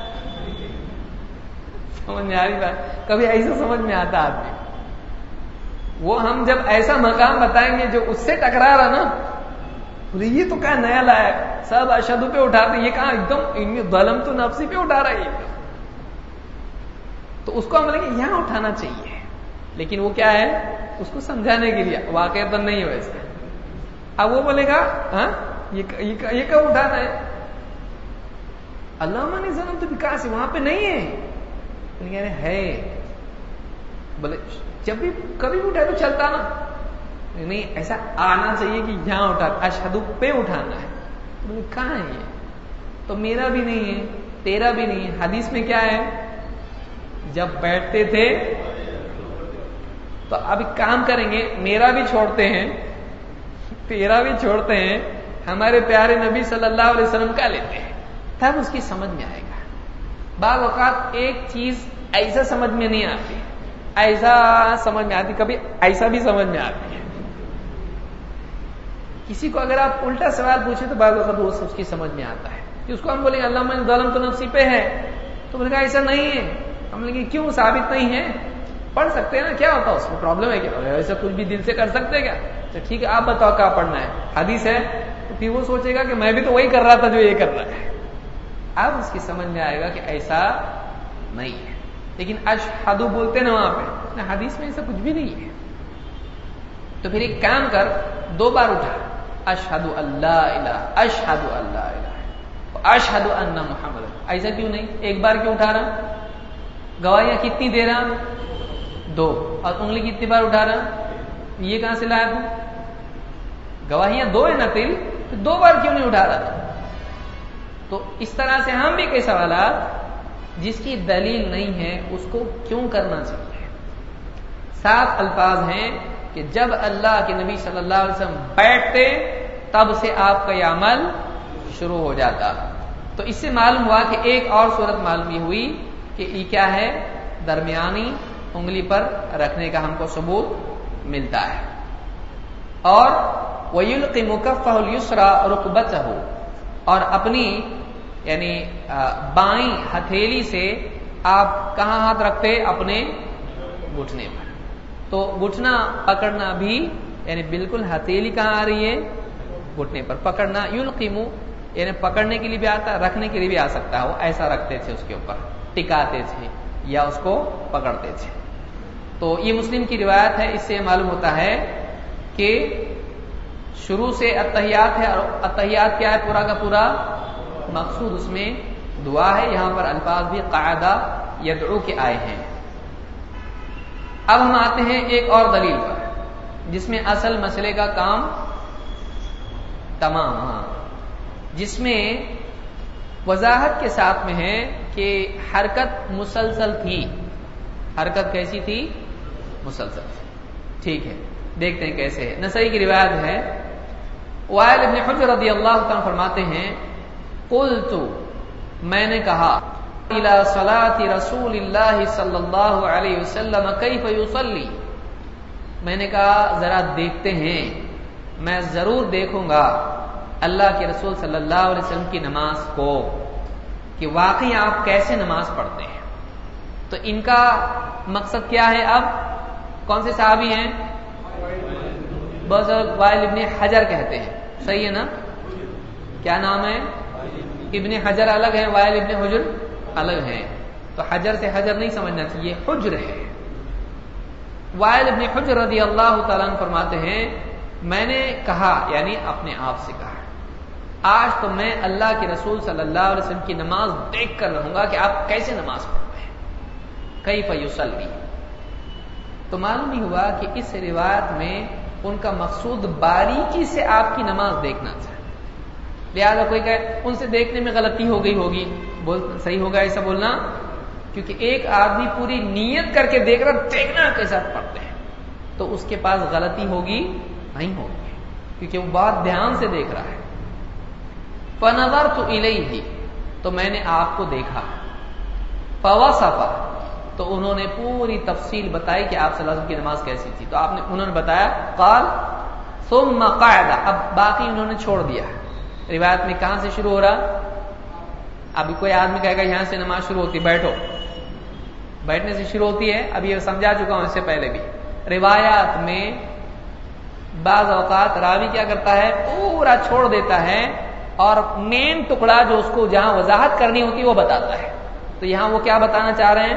سمجھ میں آ رہی بات؟ کبھی ایسا سمجھ میں آتا آدمی. وہ ہم جب ایسا مقام بتائیں گے جو اس سے ٹکرا رہا نا، بولے یہ تو کہاں نیا لایا، سب اشہدو پہ اٹھاتے، یہ کہاں ایک دم ظلمت نفسی پہ اٹھا رہا ہے. تو اس کو ہم بولیں گے یہاں اٹھانا چاہیے. لیکن وہ کیا ہے؟ اس کو سمجھانے کے لیے، واقعہ نہیں ہے ویسے. اب وہ بولے گا ہاں یہ کب اٹھانا ہے؟ اللہ نے ظلم تو وکاس وہاں پہ نہیں ہے. ہے بولے جب بھی کبھی بھی اٹھائے تو چلتا نا. نہیں ایسا آنا چاہیے کہ یہاں اٹھا اشہدو پہ اٹھانا ہے. بولے کہاں ہے یہ؟ تو میرا بھی نہیں ہے تیرا بھی نہیں ہے. حدیث میں کیا ہے؟ جب بیٹھتے تھے تو اب کام کریں گے، میرا بھی چھوڑتے ہیں تیرا بھی چھوڑتے ہیں، ہمارے پیارے نبی صلی اللہ علیہ وسلم کا لیتے ہیں، تب اس کی سمجھ میں آئے گا. بعض اوقات ایک چیز ایسا سمجھ میں نہیں آتی، ایسا سمجھ میں آتی، کبھی ایسا بھی سمجھ میں آتی ہے. کسی کو اگر آپ الٹا سوال پوچھیں تو بعض اوقات وہ اس کی سمجھ میں آتا ہے کہ اس کو ہم بولیں گے اللہ من ظلم تو نفسی پہ ہے، تو بولے گا ایسا نہیں ہے. ہم بولیں گے کیوں ثابت نہیں ہے؟ پڑھ سکتے ہیں نا، کیا ہوتا ہے اس میں پرابلم ہے کیا؟ ایسا کچھ بھی دل سے کر سکتے کیا؟ تو ٹھیک ہے آپ بتاؤ کیا پڑھنا ہے، حدیث ہے. تو پھر وہ سوچے گا کہ میں بھی تو وہی کر رہا تھا جو یہ کر رہا ہے. اب اس کی سمجھ میں آئے گا کہ ایسا نہیں ہے. لیکن اشہدو بولتے نا وہاں پہ، حدیث میں ایسا کچھ بھی نہیں ہے. تو پھر ایک کام کر، 2 بار اٹھا، اشہد اللہ الہ، اشہد اللہ الہ، اشہد ان محمد. ایسا کیوں نہیں؟ 1 بار کیوں اٹھا رہا؟ گواہیاں کتنی دے رہا؟ 2. اور انگلی کتنی بار اٹھا رہا؟ یہ کہاں سے لایا تم؟ گواہیاں 2 ہے نا تیل، 2 بار کیوں نہیں اٹھا رہا؟ تو اس طرح سے ہم بھی کئی سوالات جس کی دلیل نہیں ہے اس کو کیوں کرنا چاہیے. صاف الفاظ ہیں کہ جب اللہ کے نبی صلی اللہ علیہ وسلم بیٹھتے تب سے آپ کا یہ عمل شروع ہو جاتا. تو اس سے معلوم ہوا کہ ایک اور صورت معلوم یہ ہوئی کہ یہ کیا ہے؟ درمیانی انگلی پر رکھنے کا ہم کو ثبوت ملتا ہے. اور وَيُلْقِ مُكَفَّهُ الْيُسْرَى رُكْبَتَهُ، اور اپنی یعنی بائیں ہتھیلی سے آپ کہاں ہاتھ رکھتے؟ اپنے گھٹنے پر. تو گھٹنا پکڑنا بھی یعنی بالکل ہتھیلی کہاں آ رہی ہے؟ گھٹنے پر پکڑنا. یلقم یعنی پکڑنے کے لیے بھی آتا ہے، رکھنے کے لیے بھی آ سکتا ہے. وہ ایسا رکھتے تھے، اس کے اوپر ٹکاتے تھے یا اس کو پکڑتے تھے. تو یہ مسلم کی روایت ہے. اس سے معلوم ہوتا ہے کہ شروع سے اتحیات ہے، اور اتحیات کیا ہے؟ پورا کا پورا مقصود اس میں دعا ہے. یہاں پر الفاظ بھی قاعدہ یدعو کے آئے ہیں. اب ہم آتے ہیں ایک اور دلیل پر جس میں اصل مسئلے کا کام تمام، جس میں وضاحت کے ساتھ میں ہے کہ حرکت مسلسل تھی. حرکت کیسی تھی؟ مسلسل تھی. ٹھیک ہے، دیکھتے ہیں کیسے ہے. نسائی کی روایت ہے، وائل ابن حجر رضی اللہ عنہ فرماتے ہیں، قلت میں نے کہا، الى صلاة رسول اللہ صلی اللہ علیہ وسلم کیف یصلی، میں نے کہا ذرا دیکھتے ہیں، میں ضرور دیکھوں گا اللہ کے رسول صلی اللہ علیہ وسلم کی نماز کو کہ واقعی آپ کیسے نماز پڑھتے ہیں. تو ان کا مقصد کیا ہے؟ اب کون سے صحابی ہیں؟ بس وائل ابن حجر کہتے ہیں، صحیح ہے نا؟ کیا نام ہے؟ ابن حجر الگ ہے، وائل ابن حجر الگ ہے. تو حجر سے حجر نہیں سمجھنا چاہیے، حجر ہے. وائل ابن حجر رضی اللہ تعالیٰ عنہ فرماتے ہیں، میں نے کہا یعنی اپنے آپ سے کہا، آج تو میں اللہ کے رسول صلی اللہ علیہ وسلم کی نماز دیکھ کر رہوں گا کہ آپ کیسے نماز پڑھتے ہیں. کیف یصلی. تو معلوم ہی ہوا کہ اس روایت میں ان کا مقصود باریکی سے آپ کی نماز دیکھنا تھا. لہٰذا کوئی کہے ان سے دیکھنے میں غلطی ہو گئی ہوگی، صحیح ہوگا ایسا بولنا؟ کیونکہ ایک آدمی پوری نیت کر کے دیکھ رہا، دیکھنا کیسا پڑھتے ہیں، تو اس کے پاس غلطی ہوگی نہیں ہوگی، کیونکہ وہ بہت دھیان سے دیکھ رہا ہے. فنظرت الیہ، تو میں نے آپ کو دیکھا. فوصف، تو انہوں نے پوری تفصیل بتائی کہ آپ صلی اللہ علیہ وسلم کی نماز کیسی تھی. تو انہوں نے بتایا. قال ثم قعد، اب باقی انہوں نے چھوڑ دیا. روایت میں کہاں سے شروع ہو رہا؟ ابھی کوئی آدمی کہے گا یہاں سے نماز شروع ہوتی، بیٹھو، بیٹھنے سے شروع ہوتی ہے. اب یہ سمجھا چکا ہوں اس سے پہلے بھی. روایات میں بعض اوقات راوی کیا کرتا ہے؟ پورا چھوڑ دیتا ہے اور مین ٹکڑا جو اس کو جہاں وضاحت کرنی ہوتی ہے وہ بتاتا ہے. تو یہاں وہ کیا بتانا چاہ رہے ہیں؟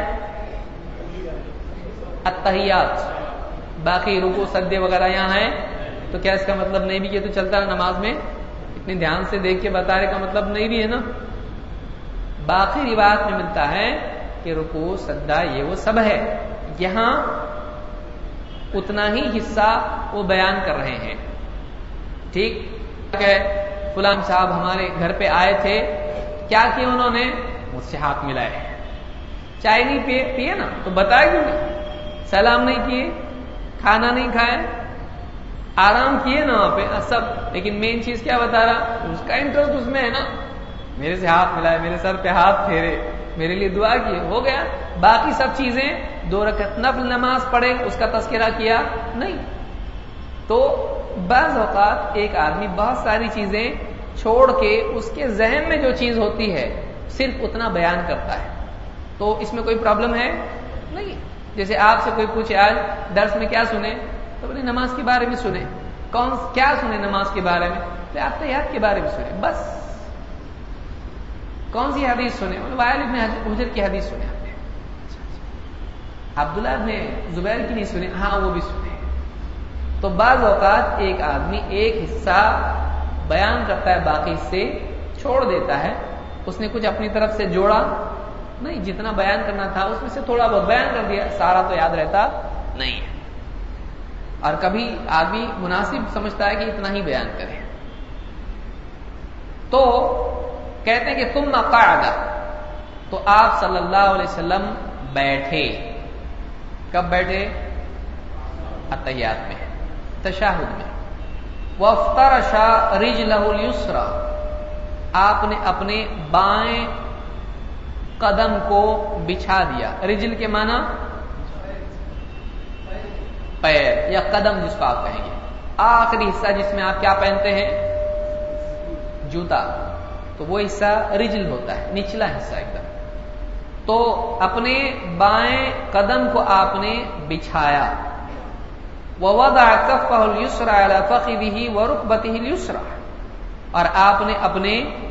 التحیات. باقی رکوع سجدے وغیرہ یہاں ہیں، تو کیا اس کا مطلب نہیں بھی یہ تو چلتا ہے نماز میں اتنے دھیان سے دیکھ کے بتانے کا مطلب نہیں بھی ہے نا. باقی روایت میں ملتا ہے کہ رکوع سجدہ یہ وہ سب ہے. یہاں اتنا ہی حصہ وہ بیان کر رہے ہیں. ٹھیک ہے، فلان صاحب ہمارے گھر پہ آئے تھے، کیا کیا انہوں نے؟ مجھ سے ہاتھ ملائے. چائے نہیں پیے نا تو بتایا کیوں نہیں؟ سلام نہیں کیے، کھانا نہیں کھائے، آرام کیے نا وہاں پہ سب. لیکن مین چیز کیا بتا رہا؟ اس کا انٹرسٹ اس میں ہے نا. میرے سے ہاتھ ملائے، میرے سر پہ ہاتھ پھیرے، میرے لیے دعا کی، ہو گیا. باقی سب چیزیں 2 رکعت نفل نماز پڑھے اس کا تذکرہ کیا نہیں. تو بعض اوقات ایک آدمی بہت ساری چیزیں چھوڑ کے اس کے ذہن میں جو چیز ہوتی ہے صرف اتنا بیان کرتا ہے. تو اس میں کوئی پرابلم ہے نہیں. جیسے آپ سے کوئی پوچھے آج درس میں کیا سنے، تو بولے نماز کے بارے میں سنے. کیا سنے نماز کے بارے میں؟ آپ تحیات کے بارے میں سنے. بس کون سی حدیث سنے؟ وائل ابن حجر کی حدیث سنے آپ نے. عبداللہ ابن زبیر کی نہیں سنے؟ ہاں وہ بھی سنے. تو بعض اوقات ایک آدمی ایک حصہ بیان کرتا ہے، باقی حصے چھوڑ دیتا ہے. اس نے کچھ اپنی طرف سے جوڑا نہیں، جتنا بیان کرنا تھا اس میں سے تھوڑا بہت بیان کر دیا، سارا تو یاد رہتا نہیں ہے. اور کبھی آدمی مناسب سمجھتا ہے کہ اتنا ہی بیان کرے. تو کہتے ہیں کہ ثم قعد، تو آپ صلی اللہ علیہ وسلم بیٹھے. کب بیٹھے؟ التحیات میں، تشہد میں. وافترش رجلہ الیسری، آپ نے اپنے بائیں قدم کو بچھا دیا. رجل کے معنی پیر یا قدم جس کو آپ کہیں گے، آخری حصہ جس میں آپ کیا پہنتے ہیں؟ جوتا. تو وہ حصہ رجل ہوتا ہے، نچلا حصہ ایک دم. تو اپنے بائیں قدم کو آپ نے بچھایا. ووضع کفہ الیسری علی فخذہ ورکبتہ الیسری، اور آپ نے اپنے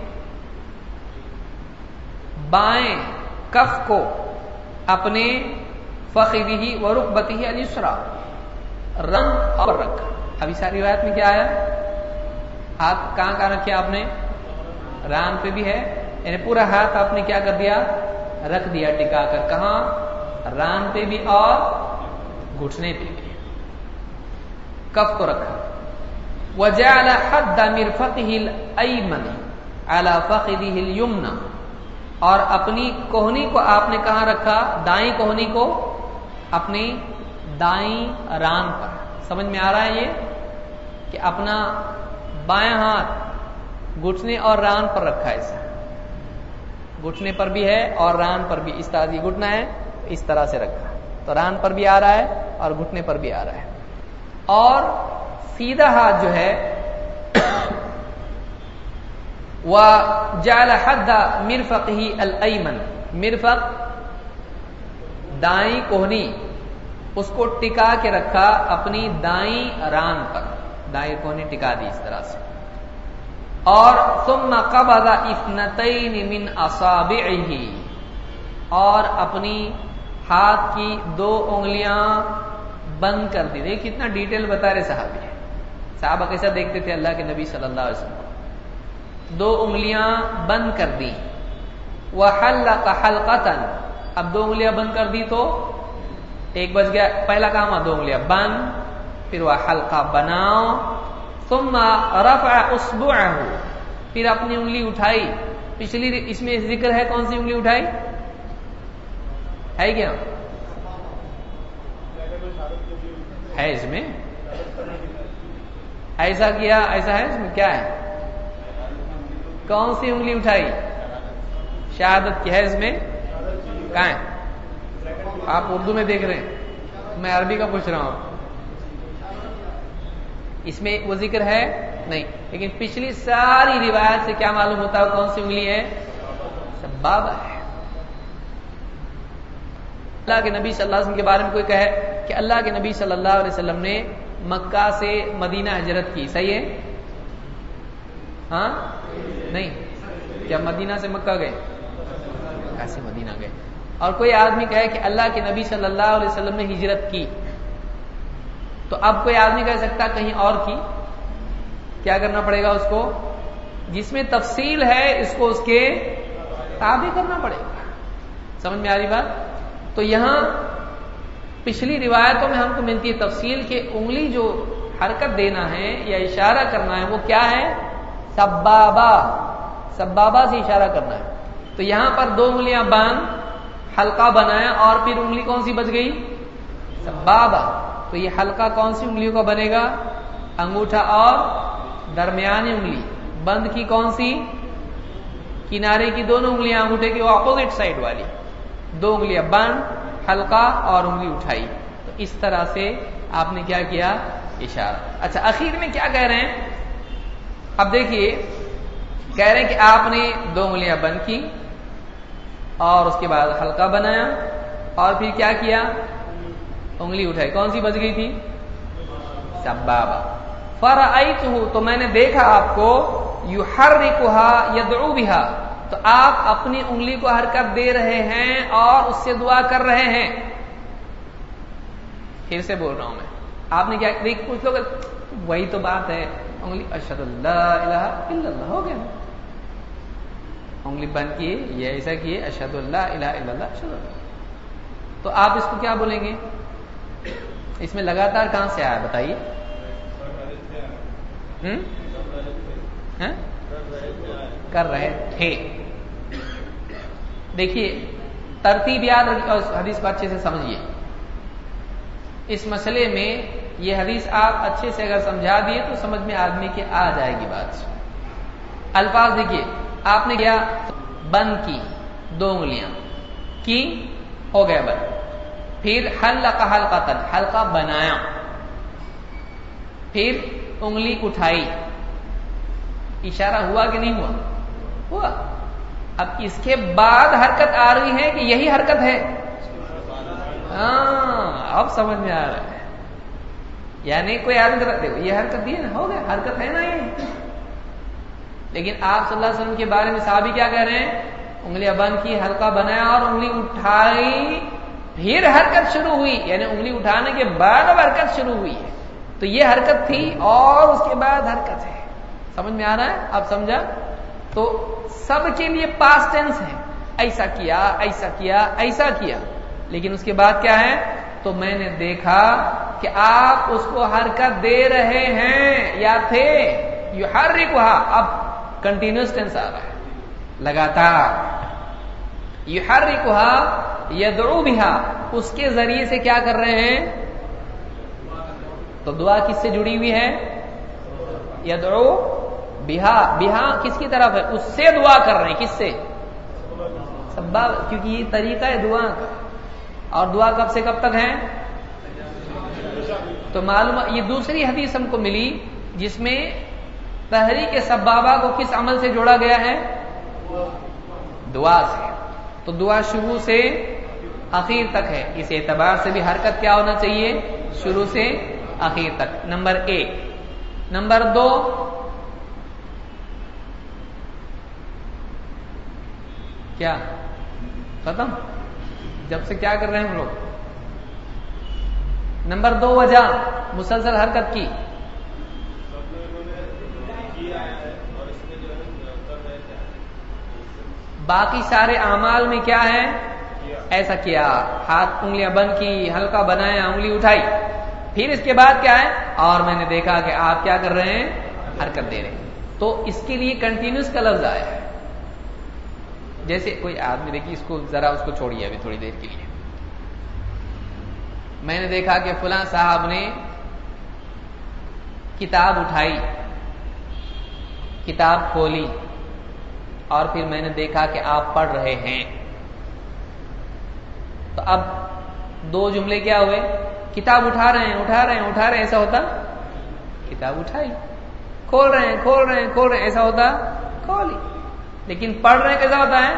بائیں کف کو اپنے فخذہ ورکبتہ الیسری رن اور رکھا. ابھی ساری روایت میں کیا آیا؟ ہاتھ کہاں کہاں رکھے آپ نے؟ ران پہ بھی ہے، یعنی پورا ہاتھ آپ نے کیا کر دیا؟ رکھ دیا ٹکا کر. کہاں؟ ران پہ بھی اور گھٹنے پہ بھی. کف کو رکھا. وجعل حد مرفقہ الایمن علی فخذہ الیمنی، اور اپنی کوہنی کو آپ نے کہاں رکھا؟ دائیں کوہنی کو اپنی دائیں ران پر. سمجھ میں آ رہا ہے یہ کہ اپنا بایاں ہاتھ گھٹنے اور ران پر رکھا ہے. ایسا گھٹنے پر بھی ہے اور ران پر بھی. اس طرح سے گھٹنا ہے، اس طرح سے رکھا، تو ران پر بھی آ رہا ہے اور گھٹنے پر بھی آ رہا ہے. اور سیدھا ہاتھ جو ہے وجعل حد مرفقہ الایمن، مرفق دائیں کوہنی، اس کو ٹکا کے رکھا اپنی دائیں ران پر. دائیں کوہنی ٹکا دی اس طرح سے. اور ثم قبض اثنتین من اصابعہ، اور اپنی ہاتھ کی 2 انگلیاں بند کر دی. دیکھ کتنا ڈیٹیل بتا رہے صحابی ہیں. صحابہ کیسا دیکھتے تھے اللہ کے نبی صلی اللہ علیہ وسلم. 2 انگلیاں بند کر دی. وحلق حلقۃ، اب 2 انگلیاں بند کر دی تو ایک بج گیا. پہلا کام 2 انگلیاں بند، پھر وہ حلقہ بناؤ. ثم رفع اصبعہ، پھر اپنی انگلی اٹھائی. پچھلی اس میں ذکر ہے کون سی انگلی اٹھائی ہے؟ کیا ہے اس میں؟ ایسا کیا، ایسا ہے اس میں؟ کیا ہے؟ کون سی انگلی اٹھائی؟ شہادت کی ہے اس میں؟ کہاں ہے؟ آپ اردو میں دیکھ رہے ہیں، میں عربی کا پوچھ رہا ہوں. اس میں وہ ذکر ہے نہیں، لیکن پچھلی ساری روایت سے کیا معلوم ہوتا ہے کون سی انگلی ہے؟ سبابہ ہے. اللہ کے نبی صلی اللہ علیہ وسلم کے بارے میں کوئی کہے کہ اللہ کے نبی صلی اللہ علیہ وسلم نے مکہ سے مدینہ ہجرت کی، صحیح ہے؟ ہاں نہیں، کیا مدینہ سے مکہ گئے؟ مکہ سے مدینہ گئے. اور کوئی آدمی کہے کہ اللہ کے نبی صلی اللہ علیہ وسلم نے ہجرت کی، تو اب کوئی آدمی کہہ سکتا کہیں اور کی. کیا کرنا پڑے گا اس کو؟ جس میں تفصیل ہے اس کو اس کے تابع کرنا پڑے گا. سمجھ میں آ رہی بات؟ تو یہاں پچھلی روایتوں میں ہم کو ملتی ہے تفصیل کہ انگلی جو حرکت دینا ہے یا اشارہ کرنا ہے وہ کیا ہے؟ سبابہ. سبابہ سے اشارہ کرنا ہے. تو یہاں پر 2 انگلیاں باندھ حلقہ بنایا اور پھر انگلی کون سی بچ گئی؟ سبابہ. تو یہ حلقہ کون سی انگلیوں کا بنے گا؟ انگوٹھا اور درمیانی انگلی. بند کی کون سی؟ کنارے کی دونوں انگلیاں، انگوٹھے کی اپوزٹ سائڈ والی 2 انگلیاں بند، حلقہ اور انگلی اٹھائی. تو اس طرح سے آپ نے کیا کیا؟ اشارہ. اچھا اخیر میں کیا کہہ رہے ہیں؟ اب دیکھیے کہہ رہے ہیں کہ آپ نے 2 انگلیاں بند کی اور اس کے بعد حلقہ بنایا اور پھر کیا کیا؟ انگلی اٹھائی. کون سی بچ گئی تھی؟ سبابہ. فرأیتہ، تو میں نے دیکھا آپ کو، یحرکھا یدعو بہا، تو آپ اپنی انگلی کو حرکت دے رہے ہیں اور اس سے دعا کر رہے ہیں. پھر سے بول رہا ہوں میں، آپ نے کیا دیکھ کچھ لوگ وہی تو بات ہے، انگلی اشہد لا الہ الا اللہ ہو گیا، انگلی بند کیے، یہ ایسا کیے اشہد لا الہ الا اللہ اشہد اللہ. تو آپ اس کو کیا بولیں گے؟ اس میں لگاتار کہاں سے آیا بتائیے؟ کر رہے تھے. دیکھیے ترتیب یاد رکھیے اور حدیث کو اچھے سے سمجھیے. اس مسئلے میں یہ حدیث آپ اچھے سے اگر سمجھا دیے تو سمجھ میں آدمی کے آ جائے گی بات. الفاظ دیکھیے، آپ نے کیا بند کی، 2 انگلیاں کی، ہو گیا بند. پھر حلق حلقۃ، حلقہ بنایا. پھر انگلی اٹھائی، اشارہ ہوا کہ نہیں ہوا؟ ہوا. اب اس کے بعد حرکت آ رہی ہے کہ یہی حرکت ہے؟ اب سمجھ میں آ رہا ہے. یعنی کوئی آدمی دیکھو یہ حرکت دی ہے نا، ہو گیا حرکت ہے نا یہ. لیکن آپ صلی اللہ علیہ وسلم کے بارے میں صحابی کیا کہہ رہے ہیں؟ انگلیاں بند کی، حلقہ بنایا اور انگلی اٹھائی، پھر حرکت شروع ہوئی. یعنی انگلی اٹھانے کے بعد اب حرکت شروع ہوئی ہے. تو یہ حرکت تھی اور اس کے بعد حرکت ہے. سمجھ میں آ رہا ہے؟ آپ سمجھا؟ تو سب کے لیے پاسٹ ٹینس ہے، ایسا کیا ایسا کیا ایسا کیا. لیکن اس کے بعد کیا ہے؟ تو میں نے دیکھا کہ آپ اس کو حرکت دے رہے ہیں یا تھے. یحرکھا، اب کنٹینیوس ٹینس آ رہا ہے، لگاتار. یحرکھا یدعو بہا، اس کے ذریعے سے کیا کر رہے ہیں؟ تو دعا کس سے جڑی ہوئی ہے؟ یدعو بہا. بہا کس کی طرف ہے؟ اس سے دعا کر رہے ہیں. کس سے؟ سبب، کیونکہ یہ طریقہ ہے دعا کا. اور دعا کب سے کب تک ہے؟ تو معلوم یہ دوسری حدیث ہم کو ملی جس میں تحریک سبابہ کو کس عمل سے جوڑا گیا ہے؟ دعا سے. تو دعا شروع سے آخر تک ہے. اس اعتبار سے بھی حرکت کیا ہونا چاہیے؟ شروع سے آخر تک. نمبر 1. نمبر 2، کیا ختم؟ جب سے کیا کر رہے ہیں ہم لوگ؟ نمبر 2 وجہ مسلسل حرکت کی. باقی سارے اعمال میں کیا ہے؟ ایسا کیا، ہاتھ انگلیاں بند کی، حلقہ بنایا، انگلی اٹھائی. پھر اس کے بعد کیا ہے؟ اور میں نے دیکھا کہ آپ کیا کر رہے ہیں؟ حرکت دے رہے ہیں. تو اس کے لیے کنٹینیوس کا لفظ آیا ہے. جیسے کوئی آدمی دیکھیے، اس کو ذرا اس کو چھوڑیے ابھی تھوڑی دیر کے لیے. میں نے دیکھا کہ فلاں صاحب نے کتاب اٹھائی، کتاب کھولی، اور پھر میں نے دیکھا کہ آپ پڑھ رہے ہیں. تو اب 2 جملے کیا ہوئے؟ کتاب اٹھا رہے ہیں، اٹھا رہے ہیں، اٹھا رہے ہیں، ایسا ہوتا؟ کتاب اٹھائی. کھول رہے ہیں، کھول رہے ہیں، کھول رہے ہیں، ایسا ہوتا؟ کھولی. لیکن پڑھ رہے ہیں کیسا ہوتا ہے؟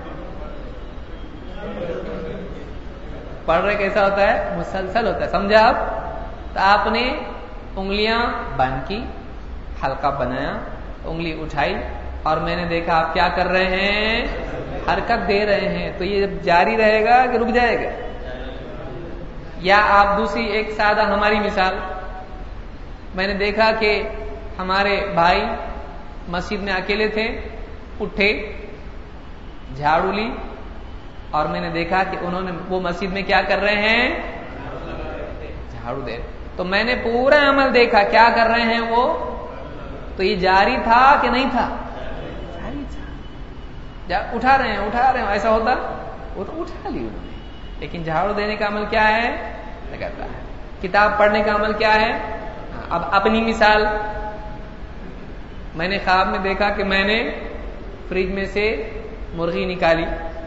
پڑھ رہے کیسا ہوتا ہے؟ مسلسل ہوتا ہے. سمجھا آپ؟ تو آپ نے انگلیاں بند کی، حلقہ بنایا، انگلی اٹھائی، اور میں نے دیکھا آپ کیا کر رہے ہیں؟ حرکت دے رہے ہیں. تو یہ جاری رہے گا کہ رک جائے گا؟ یا آپ دوسری ایک سادہ ہماری مثال، میں نے دیکھا کہ ہمارے بھائی مسجد میں اکیلے تھے، اٹھے، جھاڑو لی، اور میں نے دیکھا کہ انہوں نے وہ مسجد میں کیا کر رہے ہیں؟ جھاڑو دے. تو میں نے پورا عمل دیکھا کیا کر رہے ہیں وہ. تو یہ جاری تھا کہ نہیں تھا؟ جاری تھا. اٹھا رہے ہیں، اٹھا رہے ہیں، ایسا ہوتا؟ وہ تو اٹھا لی انہوں نے. لیکن جھاڑو دینے کا عمل کیا ہے؟ لگاتا ہے. کتاب پڑھنے کا عمل کیا ہے؟ اب اپنی مثال، میں نے خواب میں دیکھا کہ میں نے فریج میں سے مرغی نکالی،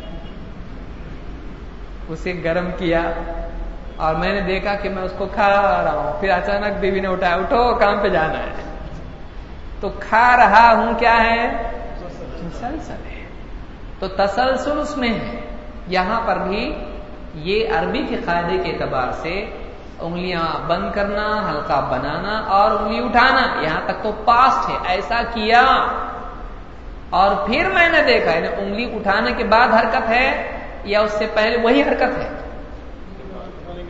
اسے گرم کیا، اور میں نے دیکھا کہ میں اس کو کھا رہا ہوں. پھر اچانک بیوی نے اٹھایا، اٹھو کام پہ جانا ہے. تو کھا رہا ہوں کیا ہے؟ مسلسل ہے. تو تسلسل اس میں ہے. یہاں پر بھی یہ عربی کے قاعدے کے اعتبار سے انگلیاں بند کرنا، حلقہ بنانا اور انگلی اٹھانا، یہاں تک تو پاسٹ ہے. ایسا کیا اور پھر میں نے دیکھا، یعنی انگلی اٹھانے کے بعد حرکت ہے یا اس سے پہلے وہی حرکت ہے؟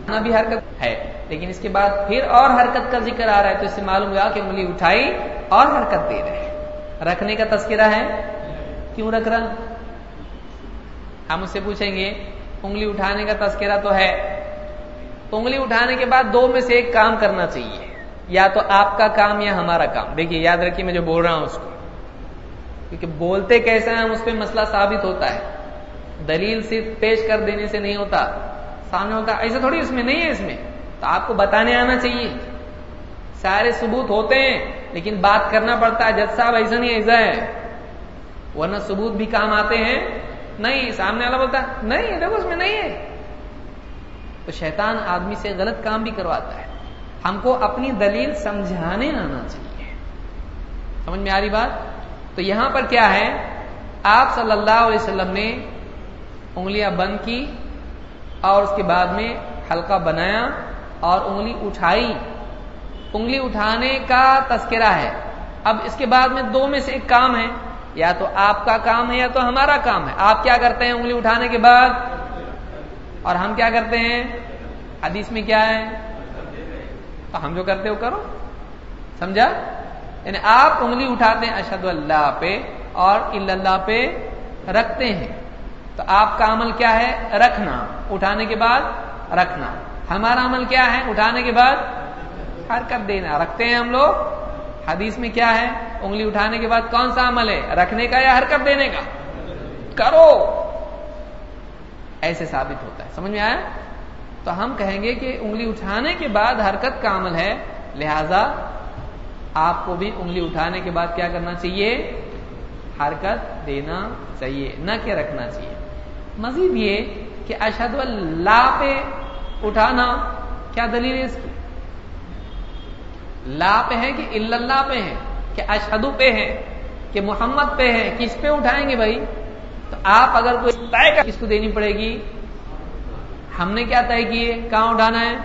بھی حرکت ہے، لیکن اس کے بعد پھر اور حرکت کا ذکر آ رہا ہے، تو اس سے معلوم ہوا کہ انگلی اٹھائی اور حرکت دے رہے ہیں۔ رکھنے کا تذکرہ ہے، کیوں رکھ رہا؟ ہم اس سے پوچھیں گے انگلی اٹھانے کا تذکرہ تو ہے، انگلی اٹھانے کے بعد دو میں سے ایک کام کرنا چاہیے، یا تو آپ کا کام یا ہمارا کام۔ دیکھیے یاد رکھیے میں جو بول رہا ہوں اس کو، کیونکہ بولتے کیسے ہیں اس پہ مسئلہ ثابت ہوتا ہے، دلیل صرف پیش کر دینے سے نہیں ہوتا، سامنے ہوتا ایسا تھوڑی، اس میں نہیں ہے، اس میں تو آپ کو بتانے آنا چاہیے۔ سارے ثبوت ہوتے ہیں لیکن بات کرنا پڑتا ہے، جج صاحب ایسا نہیں ایسا ہے، ورنہ ثبوت بھی کام آتے ہیں نہیں، سامنے والا بولتا نہیں دیکھو اس میں نہیں ہے، تو شیطان آدمی سے غلط کام بھی کرواتا ہے۔ ہم کو اپنی دلیل سمجھانے آنا چاہیے، سمجھ میں آ رہی بات؟ تو یہاں پر کیا ہے، آپ صلی اللہ علیہ وسلم نے انگلیاں بند کی اور اس کے بعد میں حلقہ بنایا اور انگلی اٹھائی، انگلی اٹھانے کا تذکرہ ہے۔ اب اس کے بعد میں دو میں سے ایک کام ہے، یا تو آپ کا کام ہے یا تو ہمارا کام ہے۔ آپ کیا کرتے ہیں انگلی اٹھانے کے بعد، اور ہم کیا کرتے ہیں؟ حدیث میں کیا ہے؟ تو ہم جو کرتے ہو کرو، سمجھا؟ یعنی آپ انگلی اٹھاتے ہیں اشہد اللہ پہ اور الا اللہ پہ رکھتے ہیں، تو آپ کا عمل کیا ہے؟ رکھنا، اٹھانے کے بعد رکھنا۔ ہمارا عمل کیا ہے؟ اٹھانے کے بعد حرکت دینا۔ رکھتے ہیں ہم لوگ، حدیث میں کیا ہے؟ انگلی اٹھانے کے بعد کون سا عمل ہے؟ رکھنے کا یا حرکت دینے کا؟ کرو، ایسے ثابت ہوتا ہے، سمجھ میں آیا؟ تو ہم کہیں گے کہ انگلی اٹھانے کے بعد حرکت کا عمل ہے، لہذا آپ کو بھی انگلی اٹھانے کے بعد کیا کرنا چاہیے؟ حرکت دینا چاہیے، نہ کہ رکھنا چاہیے۔ مزید یہ کہ اشہد اللہ پہ اٹھانا کیا دلیل ہے اس کی؟ لا پہ ہے کہ الا اللہ پہ ہے کہ اشہد پہ ہے کہ محمد پہ ہے؟ کس پہ اٹھائیں گے بھائی؟ تو آپ اگر کوئی طے کر اس کو دینی پڑے گی۔ ہم نے کیا طے کیے کہاں اٹھانا ہے؟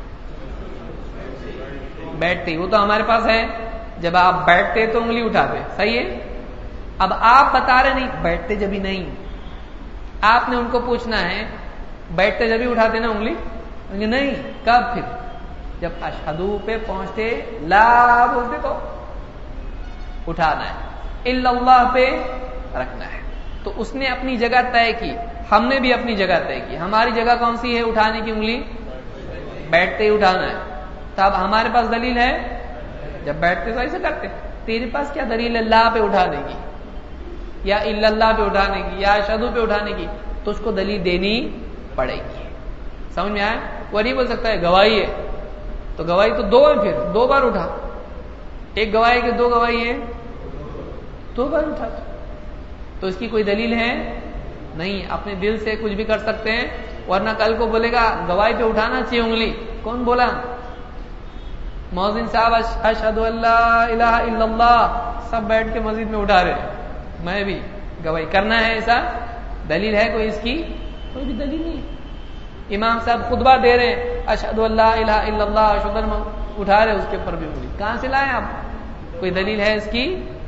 بیٹھتے، وہ تو ہمارے پاس ہے، جب آپ بیٹھتے تو انگلی اٹھاتے، صحیح ہے؟ اب آپ بتا رہے نہیں بیٹھتے جب ہی نہیں، آپ نے ان کو پوچھنا ہے بیٹھتے جب ہی اٹھاتے نا انگلی؟ نہیں، کب؟ پھر جب اشہدو پہ پہنچتے، لا بولتے تو اٹھانا ہے، الا اللہ پہ رکھنا ہے۔ تو اس نے اپنی جگہ طے کی، ہم نے بھی اپنی جگہ طے کی۔ ہماری جگہ کون سی ہے اٹھانے کی؟ انگلی بیٹھتے ہی اٹھانا ہے۔ تو اب ہمارے پاس دلیل ہے، جب بیٹھتے تو ایسے کرتے، تیرے پاس کیا دلیل ہے لا پہ اٹھانے کی یا الا اللہ پہ اٹھانے کی یا اشہدو پہ اٹھانے کی؟ تو اس کو دلیل دینی پڑے گی، سمجھ میں آیا؟ وہ نہیں بول سکتا ہے گواہی ہے، تو گواہی تو دو ہے، پھر دو بار اٹھا، ایک گواہی کہ دو گواہی ہے، دو بار اٹھا، تو اس کی کوئی دلیل ہے نہیں۔ اپنے دل سے کچھ بھی کر سکتے ہیں، ورنہ کل کو بولے گا گواہی پہ اٹھانا چاہیے انگلی، کون بولا؟ مؤذن صاحب اشہد اللہ الہ الا اللہ، سب بیٹھ کے مسجد میں اٹھا رہے، میں بھی گواہی کرنا ہے، ایسا دلیل ہے کوئی اس کی؟ کوئی بھی دلیل نہیں۔ امام صاحب خطبہ دے رہے ہیں اشہد اللہ الہ الا اللہ اشہد اٹھا رہے، اس کے اوپر بھی انگلی، کہاں سے لائے آپ؟ کوئی دلیل ہے اس کی؟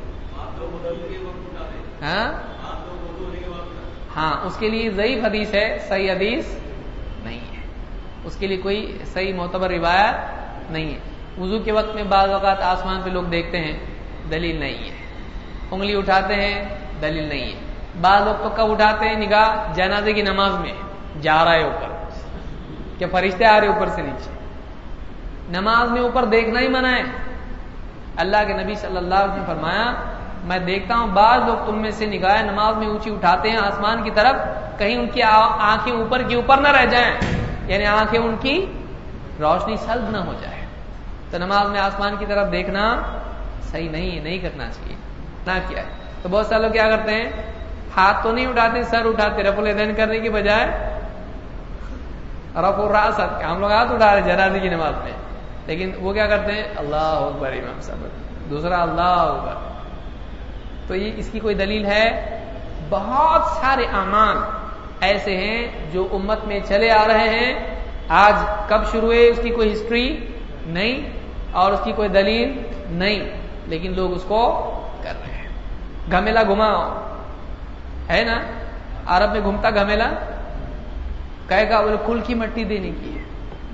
ہاں، اس کے لیے ضعیف حدیث ہے، صحیح حدیث نہیں ہے، اس کے لیے کوئی صحیح معتبر روایت نہیں ہے۔ وضو کے وقت میں بعض اوقات آسمان پہ لوگ دیکھتے ہیں، دلیل نہیں ہے۔ انگلی اٹھاتے ہیں، دلیل نہیں ہے۔ بعض لوگ تو کب اٹھاتے ہیں نگاہ؟ جنازے کی نماز میں جا رہا ہے اوپر، کہ فرشتے آ رہے اوپر سے نیچے، نماز میں اوپر دیکھنا ہی منع ہے۔ اللہ کے نبی صلی اللہ علیہ وسلم نے فرمایا میں دیکھتا ہوں بعض لوگ تم میں سے نگاہیں نماز میں اونچی اٹھاتے ہیں آسمان کی طرف، کہیں ان کی آنکھیں اوپر کی اوپر نہ رہ جائیں، یعنی آنکھیں ان کی روشنی سلب نہ ہو جائے۔ تو نماز میں آسمان کی طرف دیکھنا صحیح نہیں ہے، نہیں کرنا چاہیے، نہ کیا ہے۔ تو بہت سارے لوگ کیا کرتے ہیں، ہاتھ تو نہیں اٹھاتے، سر اٹھاتے، رفع الیدین کرنے کی بجائے رفع الراس، ہم لوگ ہاتھ اٹھا رہے جنازے کی نماز میں، لیکن وہ کیا کرتے ہیں اللہ اکبر، امام صاحب دوسرا اللہ اکبر۔ تو یہ اس کی کوئی دلیل ہے؟ بہت سارے اعمال ایسے ہیں جو امت میں چلے آ رہے ہیں، آج کب شروع ہوئے اس کی کوئی ہسٹری نہیں اور اس کی کوئی دلیل نہیں، لیکن لوگ اس کو کر رہے ہیں۔ گھمیلا گھماؤ ہے نا، عرب میں گھومتا گھمیلا، کہے گا بولے کل کی مٹی دینے کی ہے،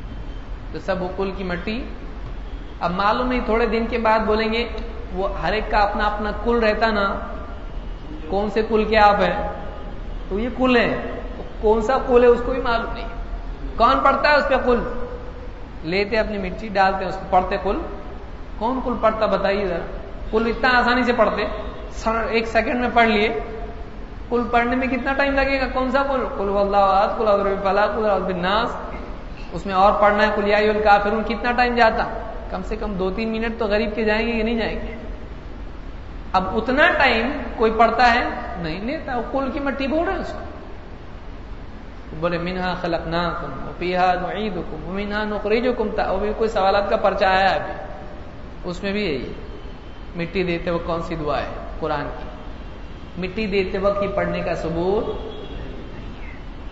تو سب وہ کل کی مٹی. اب معلوم نہیں تھوڑے دن کے بعد بولیں گے وہ ہر ایک کا اپنا اپنا کل رہتا نا, کون سے کل کے آپ ہیں, تو یہ کل ہے, کون سا کل ہے اس کو بھی معلوم نہیں. کون پڑھتا ہے اس پہ کل, لیتے اپنی مٹی ڈالتے اس کو پڑھتے کل. کون کل پڑھتا بتائیے ذرا. کل اتنا آسانی سے پڑھتے, 1 سیکنڈ میں پڑھ لیے. کل پڑھنے میں کتنا ٹائم لگے گا؟ کون سا کل؟ قل هو اللہ احد, قل اعوذ برب الفلق, قل اعوذ بالناس. اس میں اور پڑھنا ہے قل یا ایھا الکافرون, کتنا ٹائم جاتا؟ کم سے کم 2-3 منٹ تو غریب کے جائیں گے کہ نہیں جائیں گے؟ اب اتنا ٹائم کوئی پڑھتا ہے نہیں لیتا. وہ کل کی مٹی بول رہے ہیں اس کو. بولے منہا خلقناکم وفیہا نعیدکم ومنہا نخرجکم. وہ بھی کوئی سوالات کا پرچہ آیا ابھی, اس میں بھی یہی مٹی دیتے وقت کون سی دعا ہے قرآن کی. مٹی دیتے وقت ہی پڑھنے کا ثبوت نہیں ہے.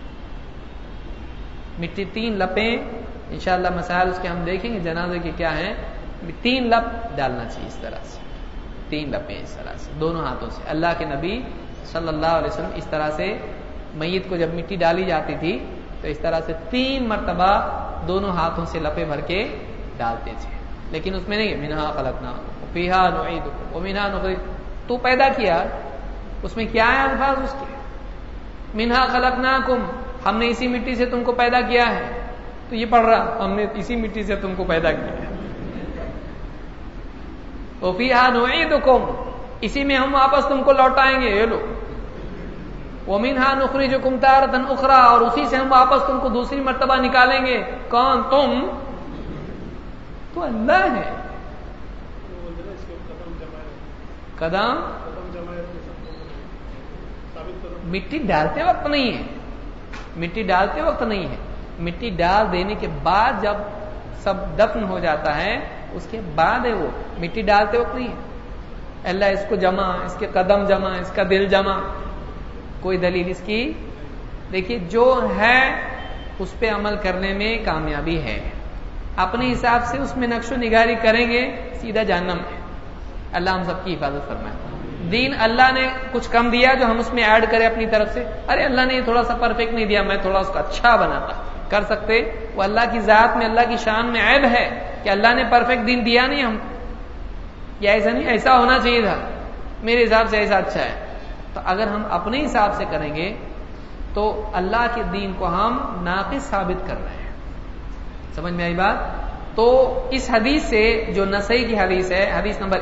مٹی 3 لپیں انشاءاللہ مسائل اس کے ہم دیکھیں گے جنازے کے کیا ہیں. 3 لپ ڈالنا چاہیے اس طرح سے, 3 لپیں اس طرح سے دونوں ہاتھوں سے. اللہ کے نبی صلی اللہ علیہ وسلم اس طرح سے میت کو جب مٹی ڈالی جاتی تھی تو اس طرح سے 3 مرتبہ دونوں ہاتھوں سے لپے بھر کے ڈالتے تھے. لیکن اس میں نہیں منہا خلقناکم وفیہا نعیدکم ومنہا نخرجکم. تو پیدا کیا, اس میں کیا ہے الفاظ اس کے؟ منہا خلقناکم, ہم نے اسی مٹی سے تم کو پیدا کیا ہے. تو یہ پڑھ رہا ہم نے اسی مٹی سے تم کو پیدا کیا ہے. وفیہا نعیدکم, اسی میں ہم واپس تم کو لوٹائیں گے. یہ لو ومنہا نخرجکم تارۃ اخری, اور اسی سے ہم واپس تم کو دوسری مرتبہ نکالیں گے. کون؟ تم. تو اللہ ہے. قدم مٹی ڈالتے وقت نہیں ہے, مٹی ڈالتے وقت نہیں ہے. مٹی ڈال دینے کے بعد جب سب دفن ہو جاتا ہے اس کے بعد ہے وہ. مٹی ڈالتے وقت نہیں ہے. اللہ اس کو جمع, اس کے قدم جمع, اس کا دل جمع, کوئی دلیل اس کی. دیکھیے جو ہے اس پہ عمل کرنے میں کامیابی ہے. اپنے حساب سے اس میں نقش و نگاری کریں گے سیدھا جہنم ہے. اللہ ہم سب کی حفاظت فرمائے. دین اللہ نے کچھ کم دیا جو ہم اس میں ایڈ کریں اپنی طرف سے. ارے اللہ نے تھوڑا سا پرفیکٹ نہیں دیا, میں تھوڑا اس کو اچھا بناتا. کر سکتے. وہ اللہ کی ذات میں, اللہ کی شان میں عیب ہے کہ اللہ نے پرفیکٹ دین دیا نہیں ہم کو. یا ایسا نہیں, ایسا ہونا چاہیے تھا, میرے حساب سے ایسا اچھا ہے. تو اگر ہم اپنے حساب سے کریں گے تو اللہ کے دین کو ہم ناقص ثابت کر رہے ہیں. سمجھ میں آئی بات؟ تو اس حدیث سے جو نسائی کی حدیث ہے, حدیث نمبر